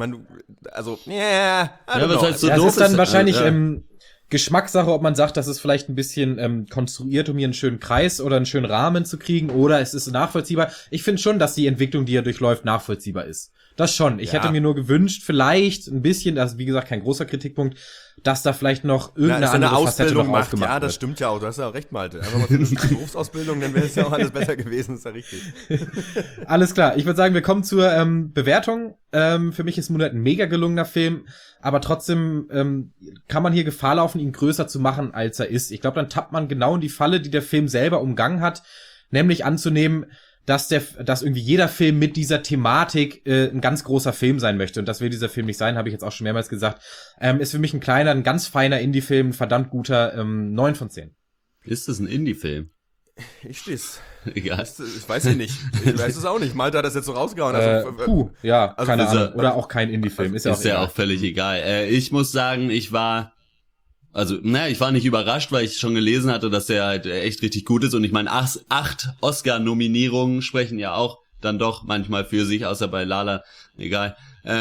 heißt so ja, doof? Es ist dann wahrscheinlich Geschmackssache, ob man sagt, das ist vielleicht ein bisschen konstruiert, um hier einen schönen Kreis oder einen schönen Rahmen zu kriegen, oder es ist nachvollziehbar. Ich finde schon, dass die Entwicklung, die er durchläuft, nachvollziehbar ist. Das schon. Ich hätte mir nur gewünscht, vielleicht ein bisschen, das ist wie gesagt kein großer Kritikpunkt, dass da vielleicht noch irgendeine andere Facette noch aufgemacht wird. Ja, das stimmt ja auch. Du hast ja auch recht, Malte. Einfach mal für eine Berufsausbildung, dann wäre es ja auch alles besser gewesen. Ist ja richtig. Alles klar. Ich würde sagen, wir kommen zur Bewertung. Für mich ist Moonlight ein mega gelungener Film, aber trotzdem kann man hier Gefahr laufen, ihn größer zu machen, als er ist. Ich glaube, dann tappt man genau in die Falle, die der Film selber umgangen hat, nämlich anzunehmen, dass irgendwie jeder Film mit dieser Thematik ein ganz großer Film sein möchte. Und das will dieser Film nicht sein, habe ich jetzt auch schon mehrmals gesagt. Ist für mich ein ganz feiner Indie-Film, ein verdammt guter 9 von 10. Ist das ein Indie-Film? Ich steh's. Egal. Ich weiß es nicht. Ich weiß es auch nicht. Malte hat das jetzt so rausgehauen. Also, keine Ahnung. Oder auch kein Indie-Film. Ist ja auch völlig egal. Ich muss sagen, ich war nicht überrascht, weil ich schon gelesen hatte, dass der halt echt richtig gut ist. Und ich meine, 8 Oscar-Nominierungen sprechen ja auch dann doch manchmal für sich, außer bei Lala. Egal.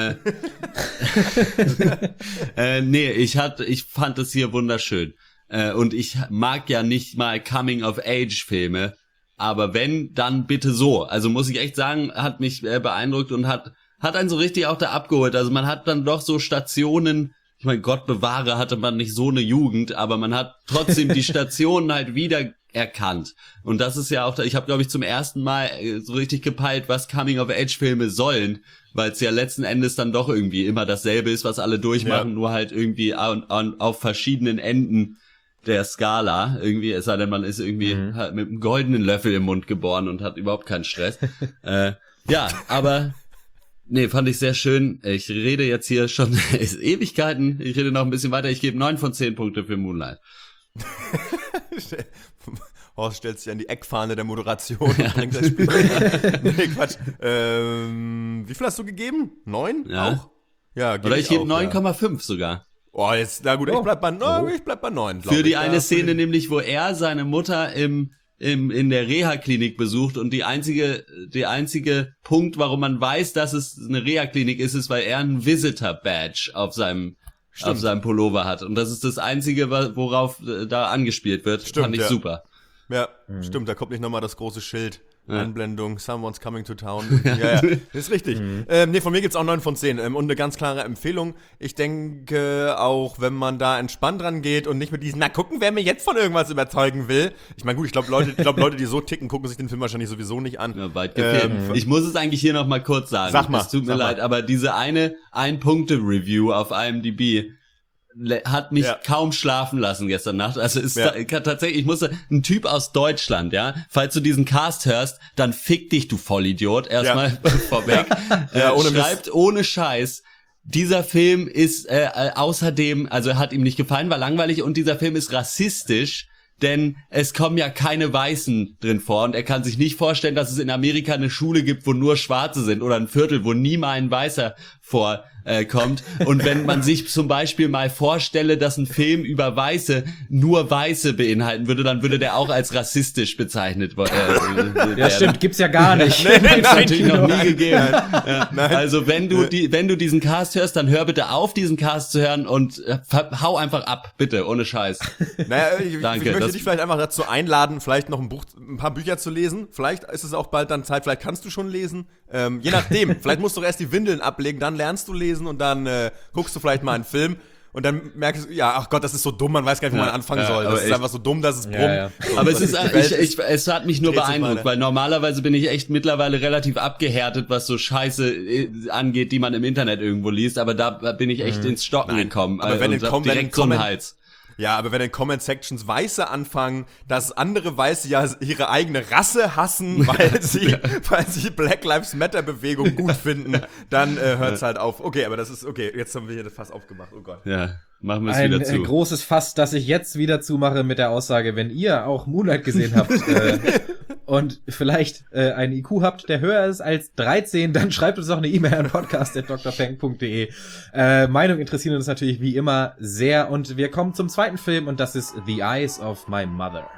Ich fand es hier wunderschön. Und ich mag ja nicht mal Coming-of-Age-Filme. Aber wenn, dann bitte so. Also muss ich echt sagen, hat mich beeindruckt und hat einen so richtig auch da abgeholt. Also man hat dann doch so Stationen. Ich meine, Gott bewahre, hatte man nicht so eine Jugend, aber man hat trotzdem die Stationen halt wieder erkannt. Und das ist ja auch, ich habe, glaube ich, zum ersten Mal so richtig gepeilt, was Coming-of-Age-Filme sollen, weil es ja letzten Endes dann doch irgendwie immer dasselbe ist, was alle durchmachen, nur halt irgendwie auf verschiedenen Enden der Skala. Irgendwie, es sei denn, man ist irgendwie halt mit einem goldenen Löffel im Mund geboren und hat überhaupt keinen Stress. Aber... Nee, fand ich sehr schön. Ich rede jetzt hier schon Ewigkeiten. Ich rede noch ein bisschen weiter. Ich gebe 9 von 10 Punkte für Moonlight. Horst stellt sich an die Eckfahne der Moderation und bringt das Spiel. Nee, Quatsch. Wie viel hast du gegeben? 9? Ja. Auch? Ja, oder ich gebe 9,5 sogar. Oh, jetzt, na gut, ich bleib bei 9. Für die eine Szene nämlich, wo er seine Mutter in der Reha-Klinik besucht und die einzige Punkt, warum man weiß, dass es eine Reha-Klinik ist, weil er einen Visitor-Badge auf seinem Pullover hat. Und das ist das Einzige, worauf da angespielt wird. Fand ich super. Ja, stimmt, da kommt nicht nochmal das große Schild. Anblendung, someone's coming to town. Ja, ist richtig. Von mir gibt's auch 9 von 10 und eine ganz klare Empfehlung. Ich denke, auch wenn man da entspannt dran geht und nicht mit diesen, na gucken, wer mir jetzt von irgendwas überzeugen will. Ich meine, gut, ich glaube, Leute, die so ticken, gucken sich den Film wahrscheinlich sowieso nicht an. Ja, weit gefehlt. Ich muss es eigentlich hier noch mal kurz sagen. Sag mal. Es tut mir leid, aber diese Ein-Punkte-Review auf IMDb hat mich kaum schlafen lassen gestern Nacht. Also ist tatsächlich, ich musste, ein Typ aus Deutschland, falls du diesen Cast hörst, dann fick dich, du Vollidiot, erstmal vorweg. Schreibt ohne Scheiß, dieser Film ist außerdem, also hat ihm nicht gefallen, war langweilig und dieser Film ist rassistisch, denn es kommen ja keine Weißen drin vor und er kann sich nicht vorstellen, dass es in Amerika eine Schule gibt, wo nur Schwarze sind oder ein Viertel, wo nie mal ein Weißer vorkommt. Und wenn man sich zum Beispiel mal vorstelle, dass ein Film über Weiße nur Weiße beinhalten würde, dann würde der auch als rassistisch bezeichnet werden. Ja, stimmt, gibt's ja gar nicht. Nein, natürlich noch nie gegeben. Also wenn du diesen Cast hörst, dann hör bitte auf, diesen Cast zu hören und hau einfach ab, bitte, ohne Scheiß. Naja, Danke. Ich möchte dich vielleicht einfach dazu einladen, vielleicht noch ein paar Bücher zu lesen. Vielleicht ist es auch bald dann Zeit, vielleicht kannst du schon lesen. Je nachdem, vielleicht musst du erst die Windeln ablegen, dann lernst du lesen und dann guckst du vielleicht mal einen Film. Und dann merkst du, ja, ach Gott, das ist so dumm, man weiß gar nicht, wo man anfangen soll. Das ist einfach so dumm, dass es brummt. Ja. Aber es hat mich nur beeindruckt, weil normalerweise bin ich echt mittlerweile relativ abgehärtet, was so Scheiße angeht, die man im Internet irgendwo liest. Aber da bin ich echt ins Stocken gekommen. Aber wenn direkt so einen Hals. Ja, aber wenn in Comment-Sections Weiße anfangen, dass andere Weiße ja ihre eigene Rasse hassen, weil sie Black Lives Matter-Bewegung gut finden, dann hört's halt auf. Okay, aber das ist, okay, jetzt haben wir hier das Fass aufgemacht, oh Gott. Ja, machen wir es wieder zu. Ein großes Fass, das ich jetzt wieder zumache mit der Aussage, wenn ihr auch Moonlight gesehen habt und vielleicht einen IQ habt, der höher ist als 13, dann schreibt uns doch eine E-Mail an podcast@drpeng.de. Meinung interessieren uns natürlich wie immer sehr und wir kommen zum zweiten Film und das ist The Eyes of My Mother.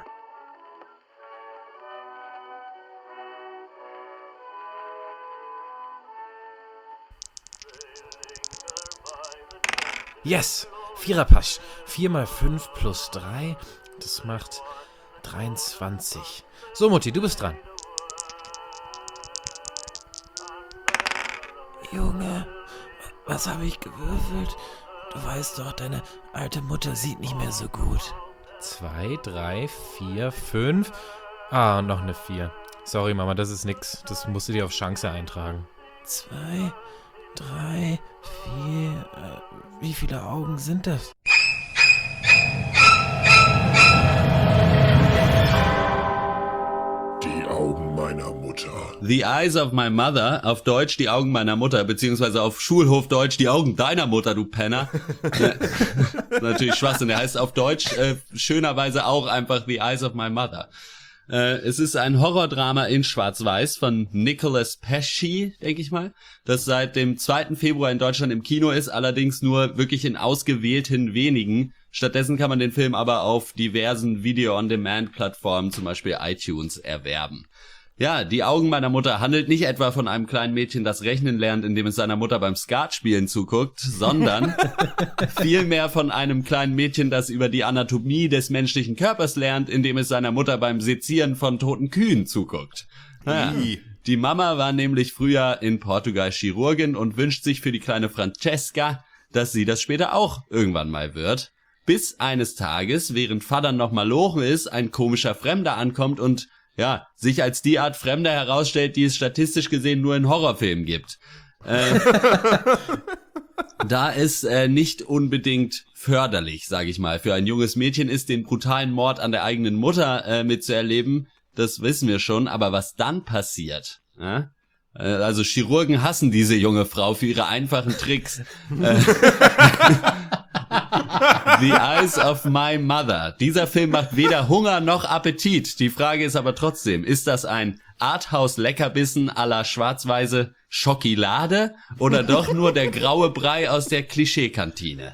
Yes! Viererpasch. 4 mal 5 plus 3, das macht 23. So, Mutti, du bist dran. Junge, was habe ich gewürfelt? Du weißt doch, deine alte Mutter sieht nicht mehr so gut. 2, 3, 4, 5. Ah, und noch eine 4. Sorry, Mama, das ist nix. Das musst du dir auf Chance eintragen. 2, 3, 4. Wie viele Augen sind das? Die Augen meiner Mutter. The Eyes of My Mother, auf Deutsch die Augen meiner Mutter, beziehungsweise auf Schulhofdeutsch die Augen deiner Mutter, du Penner. Natürlich Schwachsinn, der heißt auf Deutsch schönerweise auch einfach The Eyes of My Mother. Es ist ein Horrordrama in Schwarz-Weiß von Nicolas Pesci, denke ich mal, das seit dem 2. Februar in Deutschland im Kino ist, allerdings nur wirklich in ausgewählten wenigen. Stattdessen kann man den Film aber auf diversen Video-on-Demand-Plattformen, zum Beispiel iTunes, erwerben. Ja, die Augen meiner Mutter handelt nicht etwa von einem kleinen Mädchen, das rechnen lernt, indem es seiner Mutter beim Skatspielen zuguckt, sondern vielmehr von einem kleinen Mädchen, das über die Anatomie des menschlichen Körpers lernt, indem es seiner Mutter beim Sezieren von toten Kühen zuguckt. Naja, die Mama war nämlich früher in Portugal Chirurgin und wünscht sich für die kleine Francesca, dass sie das später auch irgendwann mal wird. Bis eines Tages, während Vater noch malochen ist, ein komischer Fremder ankommt und ja, sich als die Art Fremder herausstellt, die es statistisch gesehen nur in Horrorfilmen gibt. Da es nicht unbedingt förderlich, sage ich mal, für ein junges Mädchen ist, den brutalen Mord an der eigenen Mutter mitzuerleben, das wissen wir schon, aber was dann passiert, also Chirurgen hassen diese junge Frau für ihre einfachen Tricks. The Eyes of My Mother. Dieser Film macht weder Hunger noch Appetit. Die Frage ist aber trotzdem, ist das ein Arthouse-Leckerbissen à la schwarz-weiße Schokolade oder doch nur der graue Brei aus der Klischeekantine?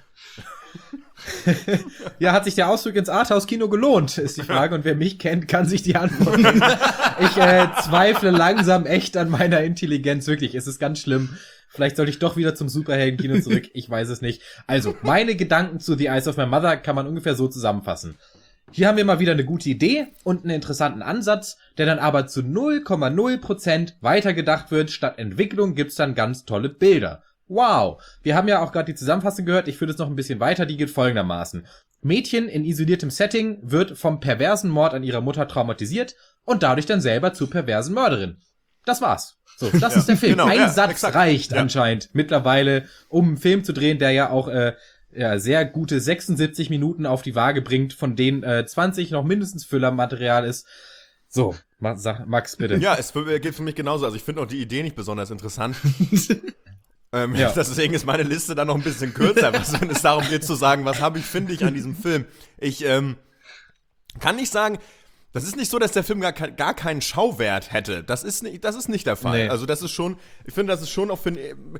Ja, hat sich der Ausflug ins Arthouse-Kino gelohnt, ist die Frage. Und wer mich kennt, kann sich die Antwort geben. Ich zweifle langsam echt an meiner Intelligenz. Wirklich, es ist ganz schlimm. Vielleicht sollte ich doch wieder zum Superhelden-Kino zurück. Ich weiß es nicht. Also, meine Gedanken zu The Eyes of My Mother kann man ungefähr so zusammenfassen. Hier haben wir mal wieder eine gute Idee und einen interessanten Ansatz, der dann aber zu 0,0% weitergedacht wird. Statt Entwicklung gibt's dann ganz tolle Bilder. Wow. Wir haben ja auch gerade die Zusammenfassung gehört. Ich führe das noch ein bisschen weiter. Die geht folgendermaßen. Mädchen in isoliertem Setting wird vom perversen Mord an ihrer Mutter traumatisiert und dadurch dann selber zur perversen Mörderin. Das war's. So, das ist der Film. Genau, Ein Satz exakt. reicht anscheinend mittlerweile, um einen Film zu drehen, der ja auch sehr gute 76 Minuten auf die Waage bringt, von denen 20 noch mindestens Füllermaterial ist. So, Max, bitte. Ja, es geht für mich genauso. Also ich finde auch die Idee nicht besonders interessant. Ja. Deswegen ist meine Liste dann noch ein bisschen kürzer, wenn es darum geht zu sagen, was finde ich an diesem Film. Ich kann nicht sagen, das ist nicht so, dass der Film gar keinen Schauwert hätte. Das ist nicht der Fall. Nee. Also das ist schon, ich finde, das ist schon auch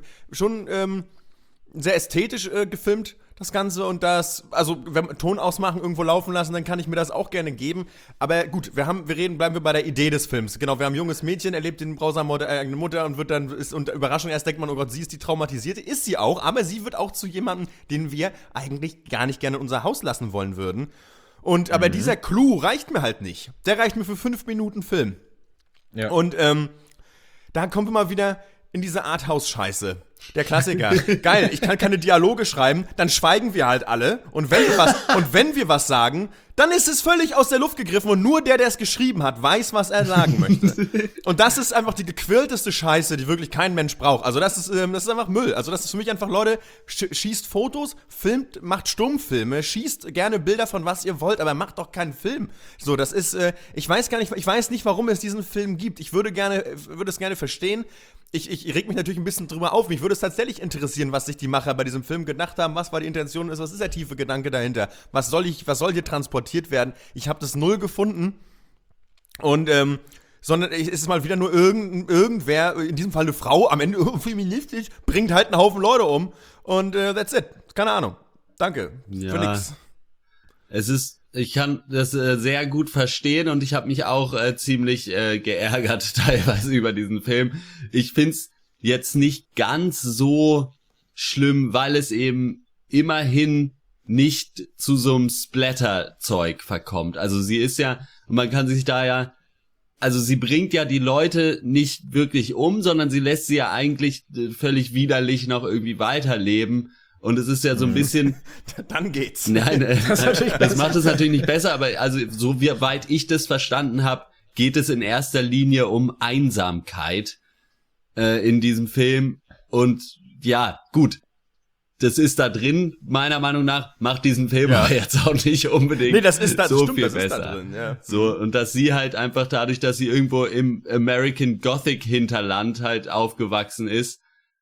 sehr ästhetisch gefilmt, das Ganze. Und also wenn wir Ton ausmachen, irgendwo laufen lassen, dann kann ich mir das auch gerne geben. Aber gut, bleiben wir bei der Idee des Films. Genau, wir haben ein junges Mädchen, erlebt den grausamen Mord der eigenen Mutter und und Überraschung, erst denkt man, oh Gott, sie ist die Traumatisierte. Ist sie auch, aber sie wird auch zu jemandem, den wir eigentlich gar nicht gerne in unser Haus lassen wollen würden. Aber dieser Clou reicht mir halt nicht. Der reicht mir für 5 Minuten Film. Ja. Und da kommen wir mal wieder in diese Arthouse-Scheiße. Der Klassiker. Geil, ich kann keine Dialoge schreiben, dann schweigen wir halt alle. Und wenn wir was sagen, dann ist es völlig aus der Luft gegriffen und nur der es geschrieben hat, weiß, was er sagen möchte. Und das ist einfach die gequirlteste Scheiße, die wirklich kein Mensch braucht. Also das ist einfach Müll. Also das ist für mich einfach, Leute, schießt Fotos, filmt, macht Stummfilme, schießt gerne Bilder von was ihr wollt, aber macht doch keinen Film. So, das ist, ich weiß nicht, warum es diesen Film gibt. Ich würde es gerne verstehen. Ich reg mich natürlich ein bisschen drüber auf. Mich würde es tatsächlich interessieren, was sich die Macher bei diesem Film gedacht haben. Was war die Intention? Was ist der tiefe Gedanke dahinter? Was soll hier transportiert werden? Ich habe das null gefunden. Und, sondern es ist mal wieder nur irgendwer, in diesem Fall eine Frau, am Ende feministisch, bringt halt einen Haufen Leute um. Und that's it. Keine Ahnung. Danke. Ja. Für nix. Ich kann das sehr gut verstehen und ich habe mich auch ziemlich geärgert teilweise über diesen Film. Ich find's jetzt nicht ganz so schlimm, weil es eben immerhin nicht zu so einem Splatter-Zeug verkommt. Also sie ist ja, man kann sich da ja, also sie bringt ja die Leute nicht wirklich um, sondern sie lässt sie ja eigentlich völlig widerlich noch irgendwie weiterleben. Und es ist ja so ein bisschen... Dann geht's. Nein, das macht es natürlich nicht besser, aber also so wie weit ich das verstanden habe, geht es in erster Linie um Einsamkeit in diesem Film. Und ja, gut, das ist da drin, meiner Meinung nach, macht diesen Film aber jetzt auch nicht unbedingt das ist da, so stimmt, viel das besser. ist da drin, ja. So, und dass sie halt einfach dadurch, dass sie irgendwo im American Gothic Hinterland halt aufgewachsen ist,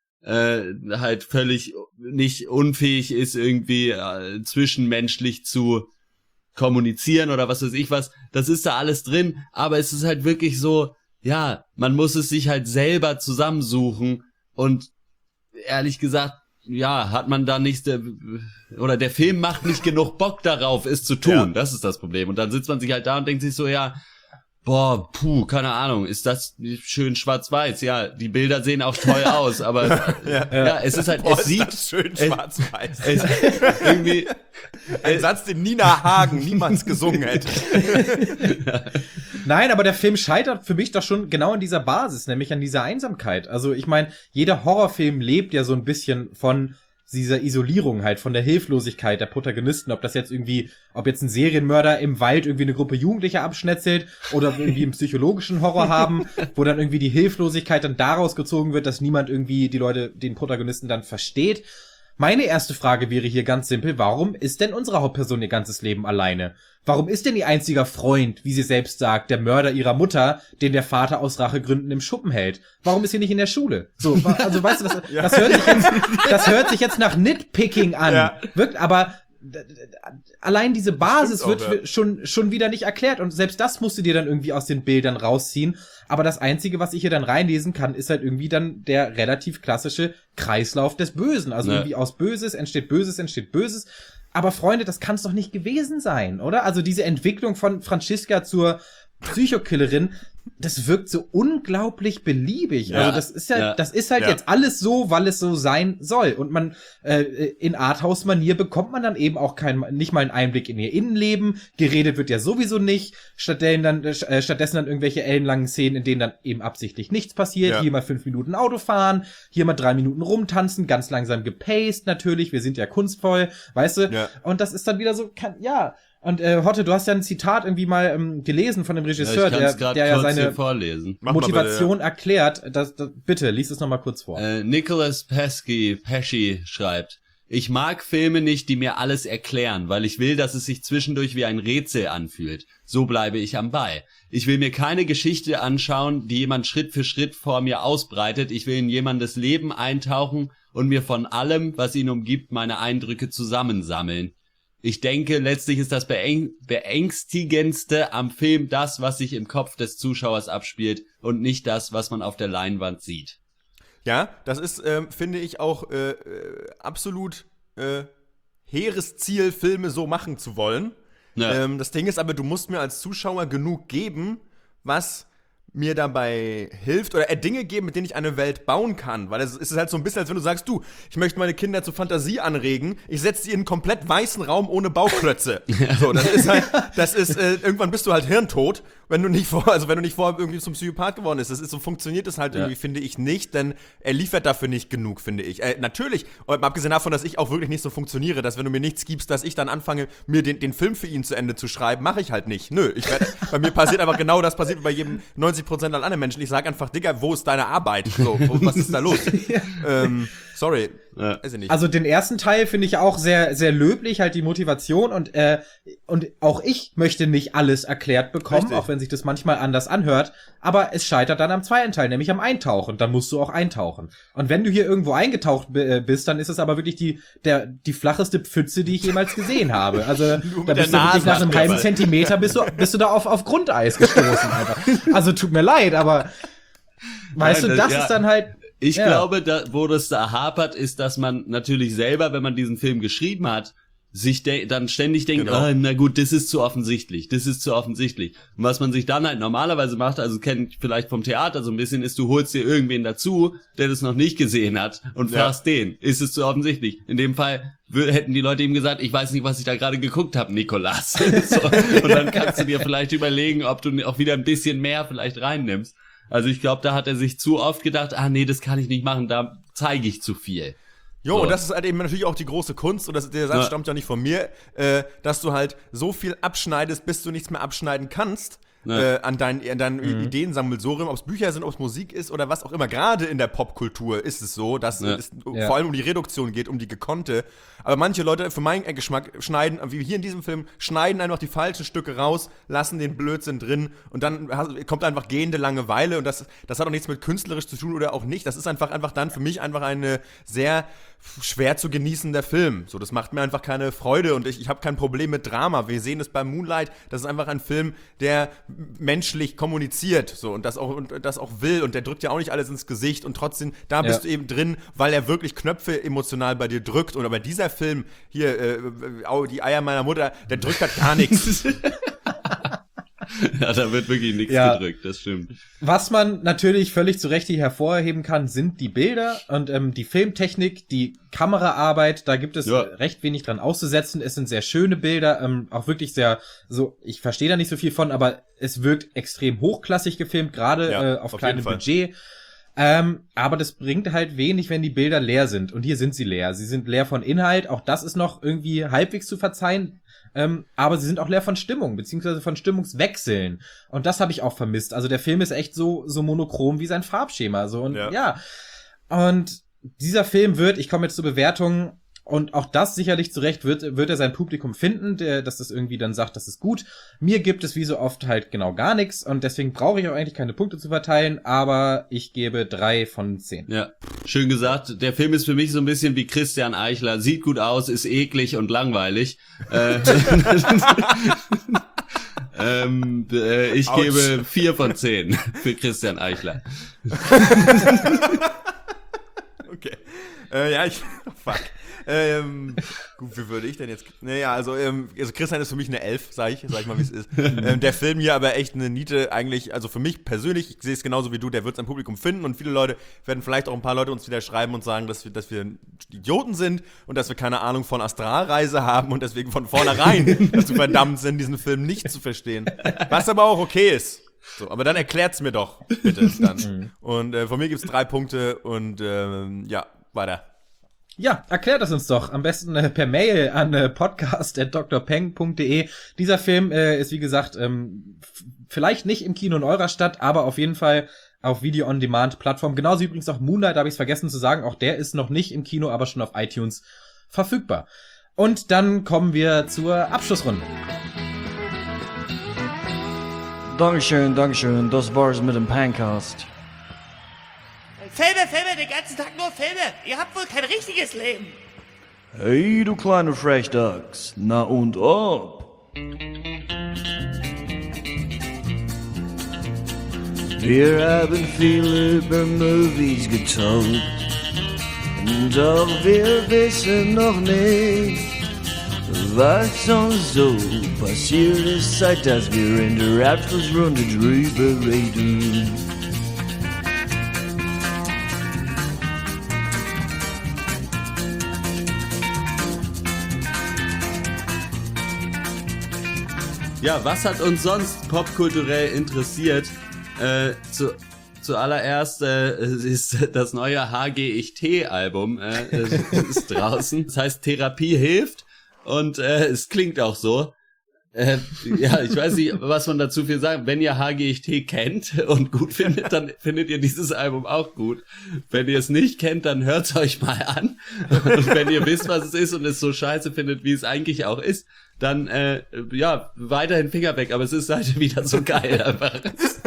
halt völlig nicht unfähig ist, irgendwie zwischenmenschlich zu kommunizieren oder was weiß ich was. Das ist da alles drin, aber es ist halt wirklich so, ja, man muss es sich halt selber zusammensuchen und ehrlich gesagt, ja, hat man da nicht, oder der Film macht nicht genug Bock darauf, es zu tun. Ja. Das ist das Problem. Und dann sitzt man sich halt da und denkt sich so, ja, boah, keine Ahnung, ist das schön schwarz-weiß? Ja, die Bilder sehen auch toll aus, aber ja, es ist halt, boah, es sieht schön schwarz-weiß. Irgendwie ein Satz, den Nina Hagen niemals gesungen hätte. Nein, aber der Film scheitert für mich doch schon genau an dieser Basis, nämlich an dieser Einsamkeit. Also ich meine, jeder Horrorfilm lebt ja so ein bisschen von dieser Isolierung halt, von der Hilflosigkeit der Protagonisten, ob jetzt ein Serienmörder im Wald irgendwie eine Gruppe Jugendlicher abschnetzelt oder irgendwie einen psychologischen Horror haben, wo dann irgendwie die Hilflosigkeit dann daraus gezogen wird, dass niemand irgendwie den Protagonisten dann versteht. Meine erste Frage wäre hier ganz simpel, warum ist denn unsere Hauptperson ihr ganzes Leben alleine? Warum ist denn ihr einziger Freund, wie sie selbst sagt, der Mörder ihrer Mutter, den der Vater aus Rachegründen im Schuppen hält? Warum ist sie nicht in der Schule? So, also weißt du, das hört sich jetzt nach Nitpicking an. Ja. Wirkt, aber allein diese Basis auch, wird schon wieder nicht erklärt und selbst das musst du dir dann irgendwie aus den Bildern rausziehen. Aber das Einzige, was ich hier dann reinlesen kann, ist halt irgendwie dann der relativ klassische Kreislauf des Bösen. Also irgendwie aus Böses entsteht Böses, entsteht Böses. Aber Freunde, das kann's doch nicht gewesen sein, oder? Also diese Entwicklung von Franziska zur Psychokillerin, das wirkt so unglaublich beliebig. Ja, also das ist halt jetzt alles so, weil es so sein soll. Und man in Arthouse-Manier bekommt man dann eben auch nicht mal einen Einblick in ihr Innenleben. Geredet wird ja sowieso nicht. Stattdessen dann irgendwelche ellenlangen Szenen, in denen dann eben absichtlich nichts passiert. Ja. Hier mal 5 Minuten Auto fahren, hier mal 3 Minuten rumtanzen, ganz langsam gepaced natürlich. Wir sind ja kunstvoll, weißt du? Ja. Und das ist dann wieder so, Und Hotte, du hast ja ein Zitat irgendwie mal gelesen von dem Regisseur, der ja seine Motivation erklärt. Bitte, lies es nochmal kurz vor. Nicholas Pesci schreibt: Ich mag Filme nicht, die mir alles erklären, weil ich will, dass es sich zwischendurch wie ein Rätsel anfühlt. So bleibe ich am Ball. Ich will mir keine Geschichte anschauen, die jemand Schritt für Schritt vor mir ausbreitet. Ich will in jemandes Leben eintauchen und mir von allem, was ihn umgibt, meine Eindrücke zusammensammeln. Ich denke, letztlich ist das Beängstigendste am Film das, was sich im Kopf des Zuschauers abspielt und nicht das, was man auf der Leinwand sieht. Ja, das ist, finde ich, auch absolut hehres Ziel, Filme so machen zu wollen. Ja. Das Ding ist aber, du musst mir als Zuschauer genug geben, was mir dabei hilft oder Dinge geben, mit denen ich eine Welt bauen kann. Weil es ist halt so ein bisschen, als wenn du sagst, du, ich möchte meine Kinder zur Fantasie anregen, ich setze sie in einen komplett weißen Raum ohne Bauklötze. So, irgendwann bist du halt hirntot, wenn du nicht vorher irgendwie zum Psychopath geworden bist. So funktioniert es halt irgendwie, finde ich nicht, denn er liefert dafür nicht genug, finde ich. Natürlich, abgesehen davon, dass ich auch wirklich nicht so funktioniere, dass wenn du mir nichts gibst, dass ich dann anfange, mir den Film für ihn zu Ende zu schreiben, mache ich halt nicht. Nö, bei mir passiert einfach genau das, passiert bei jedem 90% aller anderen Menschen. Ich sage einfach, Digga, wo ist deine Arbeit? So, was ist da los? Sorry, weiß ich nicht. Also den ersten Teil finde ich auch sehr, sehr löblich, halt die Motivation und auch ich möchte nicht alles erklärt bekommen, Richtig. auch wenn sich das manchmal anders anhört, aber es scheitert dann am zweiten Teil, nämlich am Eintauchen, dann musst du auch eintauchen. Und wenn du hier irgendwo eingetaucht bist, dann ist es aber wirklich die flacheste Pfütze, die ich jemals gesehen habe. Also da bist du wirklich nach einem halben Zentimeter bist du da auf Grundeis gestoßen, Alter. Also tut mir leid, aber weißt du, das ist dann halt. Ich glaube, wo das da hapert, ist, dass man natürlich selber, wenn man diesen Film geschrieben hat, sich dann ständig denkt, na gut, das ist zu offensichtlich. Und was man sich dann halt normalerweise macht, also kennt vielleicht vom Theater so ein bisschen, ist, du holst dir irgendwen dazu, der das noch nicht gesehen hat und fragst den, ist es zu offensichtlich? In dem Fall hätten die Leute ihm gesagt, ich weiß nicht, was ich da gerade geguckt habe, Nikolas. So, und dann kannst du dir vielleicht überlegen, ob du auch wieder ein bisschen mehr vielleicht reinnimmst. Also ich glaube, da hat er sich zu oft gedacht, nee, das kann ich nicht machen, da zeige ich zu viel. Jo, und das ist halt eben natürlich auch die große Kunst, und der Satz stammt ja nicht von mir, dass du halt so viel abschneidest, bis du nichts mehr abschneiden kannst. An dein Ideensammelsurium, ob es Bücher sind, ob es Musik ist oder was auch immer. Gerade in der Popkultur ist es so, dass es vor allem um die Reduktion geht, um die gekonnte. Aber manche Leute, für meinen Geschmack, schneiden, wie hier in diesem Film, schneiden einfach die falschen Stücke raus, lassen den Blödsinn drin und dann kommt einfach gehende Langeweile, und das hat auch nichts mit künstlerisch zu tun oder auch nicht. Das ist einfach dann für mich einfach eine sehr schwer zu genießender Film. So, das macht mir einfach keine Freude, und ich habe kein Problem mit Drama. Wir sehen es bei Moonlight, das ist einfach ein Film, der menschlich kommuniziert, so, und das auch will, und der drückt ja auch nicht alles ins Gesicht, und trotzdem, da bist du eben drin, weil er wirklich Knöpfe emotional bei dir drückt. Oder bei dieser Film hier, die Eier meiner Mutter, der drückt halt gar nichts. Ja, da wird wirklich nichts gedrückt, das stimmt. Was man natürlich völlig zu Recht hier hervorheben kann, sind die Bilder und die Filmtechnik, die Kameraarbeit, da gibt es recht wenig dran auszusetzen. Es sind sehr schöne Bilder, auch wirklich sehr, so, ich verstehe da nicht so viel von, aber es wirkt extrem hochklassig gefilmt, gerade auf kleinem Budget. Aber das bringt halt wenig, wenn die Bilder leer sind. Und hier sind sie leer. Sie sind leer von Inhalt, auch das ist noch irgendwie halbwegs zu verzeihen. Aber sie sind auch leer von Stimmung, beziehungsweise von Stimmungswechseln. Und das habe ich auch vermisst. Also der Film ist echt so monochrom wie sein Farbschema. So, und Und dieser Film ich komme jetzt zur Bewertung, und auch das sicherlich zu Recht wird er sein Publikum finden, dass das irgendwie dann sagt, das ist gut. Mir gibt es wie so oft halt genau gar nichts, und deswegen brauche ich auch eigentlich keine Punkte zu verteilen, aber ich gebe 3 von 10. Ja, schön gesagt. Der Film ist für mich so ein bisschen wie Christian Eichler. Sieht gut aus, ist eklig und langweilig. Ich gebe 4 von 10 für Christian Eichler. Okay. Fuck. Gut, wie würde ich denn jetzt? Naja, also Christian ist für mich eine 11, sag ich mal, wie es ist. Der Film hier aber echt eine Niete eigentlich, also für mich persönlich, ich sehe es genauso wie du, der wird sein Publikum finden, und viele Leute werden vielleicht auch ein paar Leute uns wieder schreiben und sagen, dass wir Idioten sind und dass wir keine Ahnung von Astralreise haben und deswegen von vornherein dazu verdammt sind, diesen Film nicht zu verstehen. Was aber auch okay ist. So, aber dann erklärt's mir doch, bitte, dann. Und von mir gibt's 3 Punkte und weiter. Ja, erklärt es uns doch. Am besten per Mail an podcast@drpeng.de. Dieser Film ist, wie gesagt, vielleicht nicht im Kino in eurer Stadt, aber auf jeden Fall auf Video-on-Demand-Plattform. Genauso übrigens auch Moonlight, da habe ich es vergessen zu sagen. Auch der ist noch nicht im Kino, aber schon auf iTunes verfügbar. Und dann kommen wir zur Abschlussrunde. Dankeschön. Das war's mit dem Pencast. Filme, den ganzen Tag nur Filme. Ihr habt wohl kein richtiges Leben. Hey, du kleine Frechdachs. Na und ob? Wir haben viel über Movies getalkt. Doch wir wissen noch nicht, was uns so passiert ist, seit dass wir in der Abschlussrunde drüber reden. Ja, was hat uns sonst popkulturell interessiert? Zuallererst ist das neue HGIT-Album ist draußen. Das heißt, Therapie hilft und es klingt auch so. Ja, ich weiß nicht, was man dazu viel sagen. Wenn ihr HGIT kennt und gut findet, dann findet ihr dieses Album auch gut. Wenn ihr es nicht kennt, dann hört's euch mal an. Und wenn ihr wisst, was es ist und es so scheiße findet, wie es eigentlich auch ist, dann, ja, weiterhin Finger weg. Aber es ist halt wieder so geil einfach.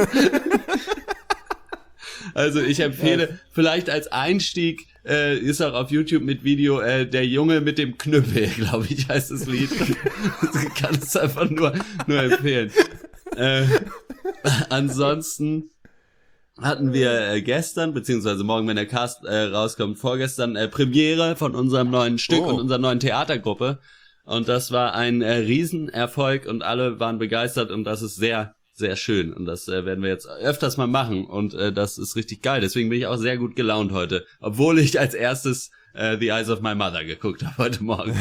Also ich empfehle vielleicht als Einstieg, ist auch auf YouTube mit Video, der Junge mit dem Knüppel, glaube ich, heißt das Lied. Ich kann es einfach nur empfehlen. Ansonsten hatten wir gestern, beziehungsweise morgen, wenn der Cast rauskommt, vorgestern Premiere von unserem neuen Stück und unserer neuen Theatergruppe. Und das war ein Riesenerfolg und alle waren begeistert und das ist sehr, sehr schön. Und das werden wir jetzt öfters mal machen und das ist richtig geil. Deswegen bin ich auch sehr gut gelaunt heute, obwohl ich als erstes The Eyes of My Mother geguckt habe heute Morgen.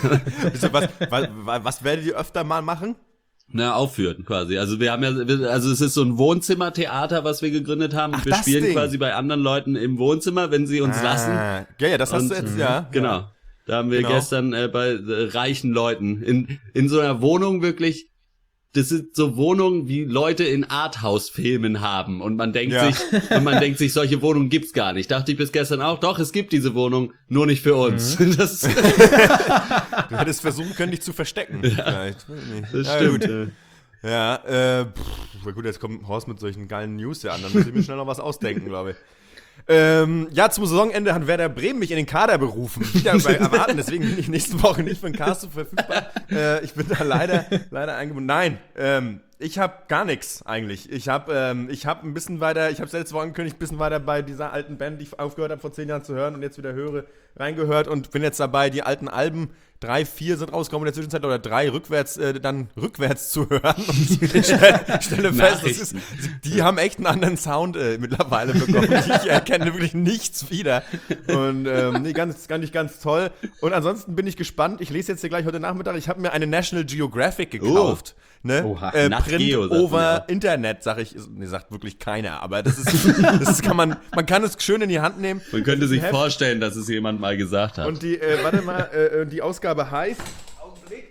Was werdet ihr öfter mal machen? Na, aufführen quasi. Also wir haben ja, also es ist so ein Wohnzimmertheater, was wir gegründet haben. Ach, wir spielen quasi bei anderen Leuten im Wohnzimmer, wenn sie uns lassen. Ja, das hast du jetzt, ja. Genau. Da haben wir gestern bei reichen Leuten in so einer Wohnung wirklich, das sind so Wohnungen, wie Leute in Arthouse-Filmen haben und man denkt sich, solche Wohnungen gibt's gar nicht. Dachte ich bis gestern auch, doch, es gibt diese Wohnung, nur nicht für uns. Du hättest versuchen können, dich zu verstecken. Ja, das stimmt. Gut. Ja, gut, jetzt kommt Horst mit solchen geilen News ja an, dann muss ich mir schnell noch was ausdenken, glaube ich. Ja, zum Saisonende hat Werder Bremen mich in den Kader berufen. Wieder bei Erwarten, deswegen bin ich nächste Woche nicht für den Cast verfügbar. Ich bin da leider eingebunden. Nein, ich habe gar nichts eigentlich. Ich habe ein bisschen weiter, ich habe letzte Woche angekündigt, ein bisschen weiter bei dieser alten Band, die ich aufgehört habe vor 10 Jahren zu hören und jetzt wieder höre, reingehört und bin jetzt dabei, die alten Alben 3, 4 sind rausgekommen in der Zwischenzeit oder 3 rückwärts zu hören und stelle fest, die haben echt einen anderen Sound mittlerweile bekommen. Ich erkenne wirklich nichts wieder und nee, ganz toll. Und ansonsten bin ich gespannt, ich lese jetzt hier gleich heute Nachmittag, ich habe mir eine National Geographic gekauft. Ne? Print over Internet, sagt wirklich keiner, aber das man kann es schön in die Hand nehmen. Man könnte sich vorstellen, dass es jemand mal gesagt hat. Und die, die Ausgabe heißt, Augenblick,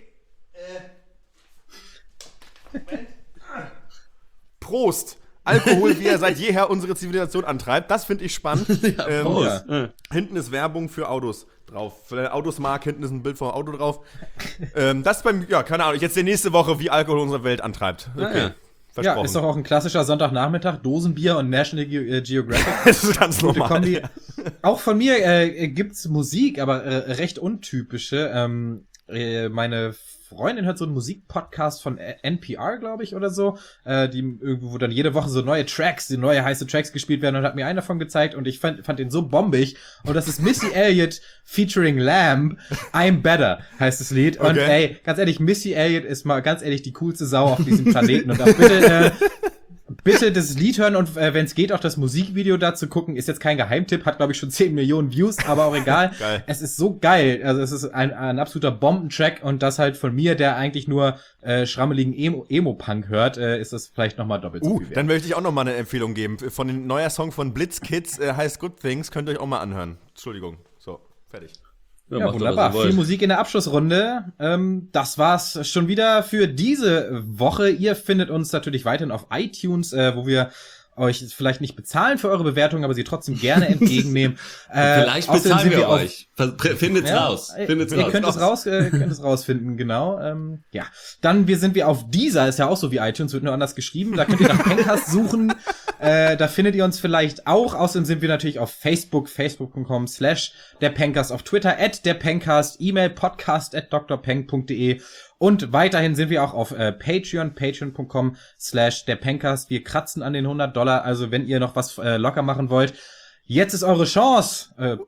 Prost! Alkohol, wie er seit jeher unsere Zivilisation antreibt. Das finde ich spannend. Prost. Hinten ist Werbung für Autos drauf. Für der Autosmark, hinten ist ein Bild vom Auto drauf. Das ist beim, keine Ahnung, jetzt die nächste Woche, wie Alkohol unsere Welt antreibt. Okay. Ja, ist doch auch ein klassischer Sonntagnachmittag, Dosenbier und National Geographic. Das ist ganz normal. Ja. Auch von mir gibt's Musik, aber recht untypische. Meine Freundin hört so einen Musikpodcast von NPR, glaube ich, oder so, wo dann jede Woche so neue heiße Tracks gespielt werden und hat mir einen davon gezeigt und ich fand den so bombig und das ist Missy Elliott featuring Lamb, I'm Better heißt das Lied und ey, ganz ehrlich, Missy Elliott ist mal ganz ehrlich die coolste Sau auf diesem Planeten und auch bitte das Lied hören und wenn es geht, auch das Musikvideo dazu gucken. Ist jetzt kein Geheimtipp, hat glaube ich schon 10 Millionen Views, aber auch egal. Es ist so geil. Also es ist ein absoluter Bombentrack und das halt von mir, der eigentlich nur schrammeligen Emo-Punk hört, ist das vielleicht nochmal doppelt so viel wert. Dann möchte ich auch nochmal eine Empfehlung geben. Von dem neuer Song von Blitzkids heißt Good Things, könnt ihr euch auch mal anhören. Entschuldigung. So, fertig. Ja, wunderbar. Viel Musik in der Abschlussrunde. Das war's schon wieder für diese Woche. Ihr findet uns natürlich weiterhin auf iTunes, wo wir euch vielleicht nicht bezahlen für eure Bewertung, aber sie trotzdem gerne entgegennehmen. Vielleicht bezahlen wir euch. Findet's raus. Ihr könnt es rausfinden, genau. Ja, dann sind wir auf Deezer, ist ja auch so wie iTunes, wird nur anders geschrieben. Da könnt ihr nach Pencast suchen. Da findet ihr uns vielleicht auch. Außerdem sind wir natürlich auf Facebook, facebook.com/derpencast, auf Twitter @derpencast, E-Mail podcast@drpeng.de. Und weiterhin sind wir auch auf Patreon, patreon.com/derpencast. Wir kratzen an den $100. Also wenn ihr noch was locker machen wollt, jetzt ist eure Chance.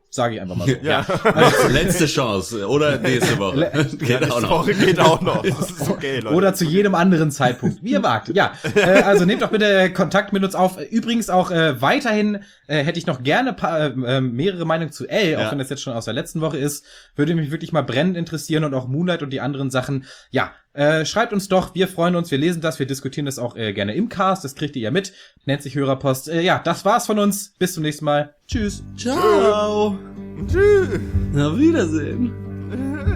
Sage ich einfach mal so. Ja. Also, letzte Chance. Oder nächste Woche. Geht auch noch. Geht auch noch. Das ist okay, Leute. Oder zu jedem anderen Zeitpunkt, wie ihr wagt. Ja, also nehmt doch bitte Kontakt mit uns auf. Übrigens auch weiterhin hätte ich noch gerne mehrere Meinungen zu L, auch wenn das jetzt schon aus der letzten Woche ist. Würde mich wirklich mal brennend interessieren und auch Moonlight und die anderen Sachen. Ja, schreibt uns doch, wir freuen uns, wir lesen das, wir diskutieren das auch gerne im Cast, das kriegt ihr ja mit. Nennt sich Hörerpost. Ja, das war's von uns. Bis zum nächsten Mal. Tschüss. Ciao. Tschüss. Auf Wiedersehen.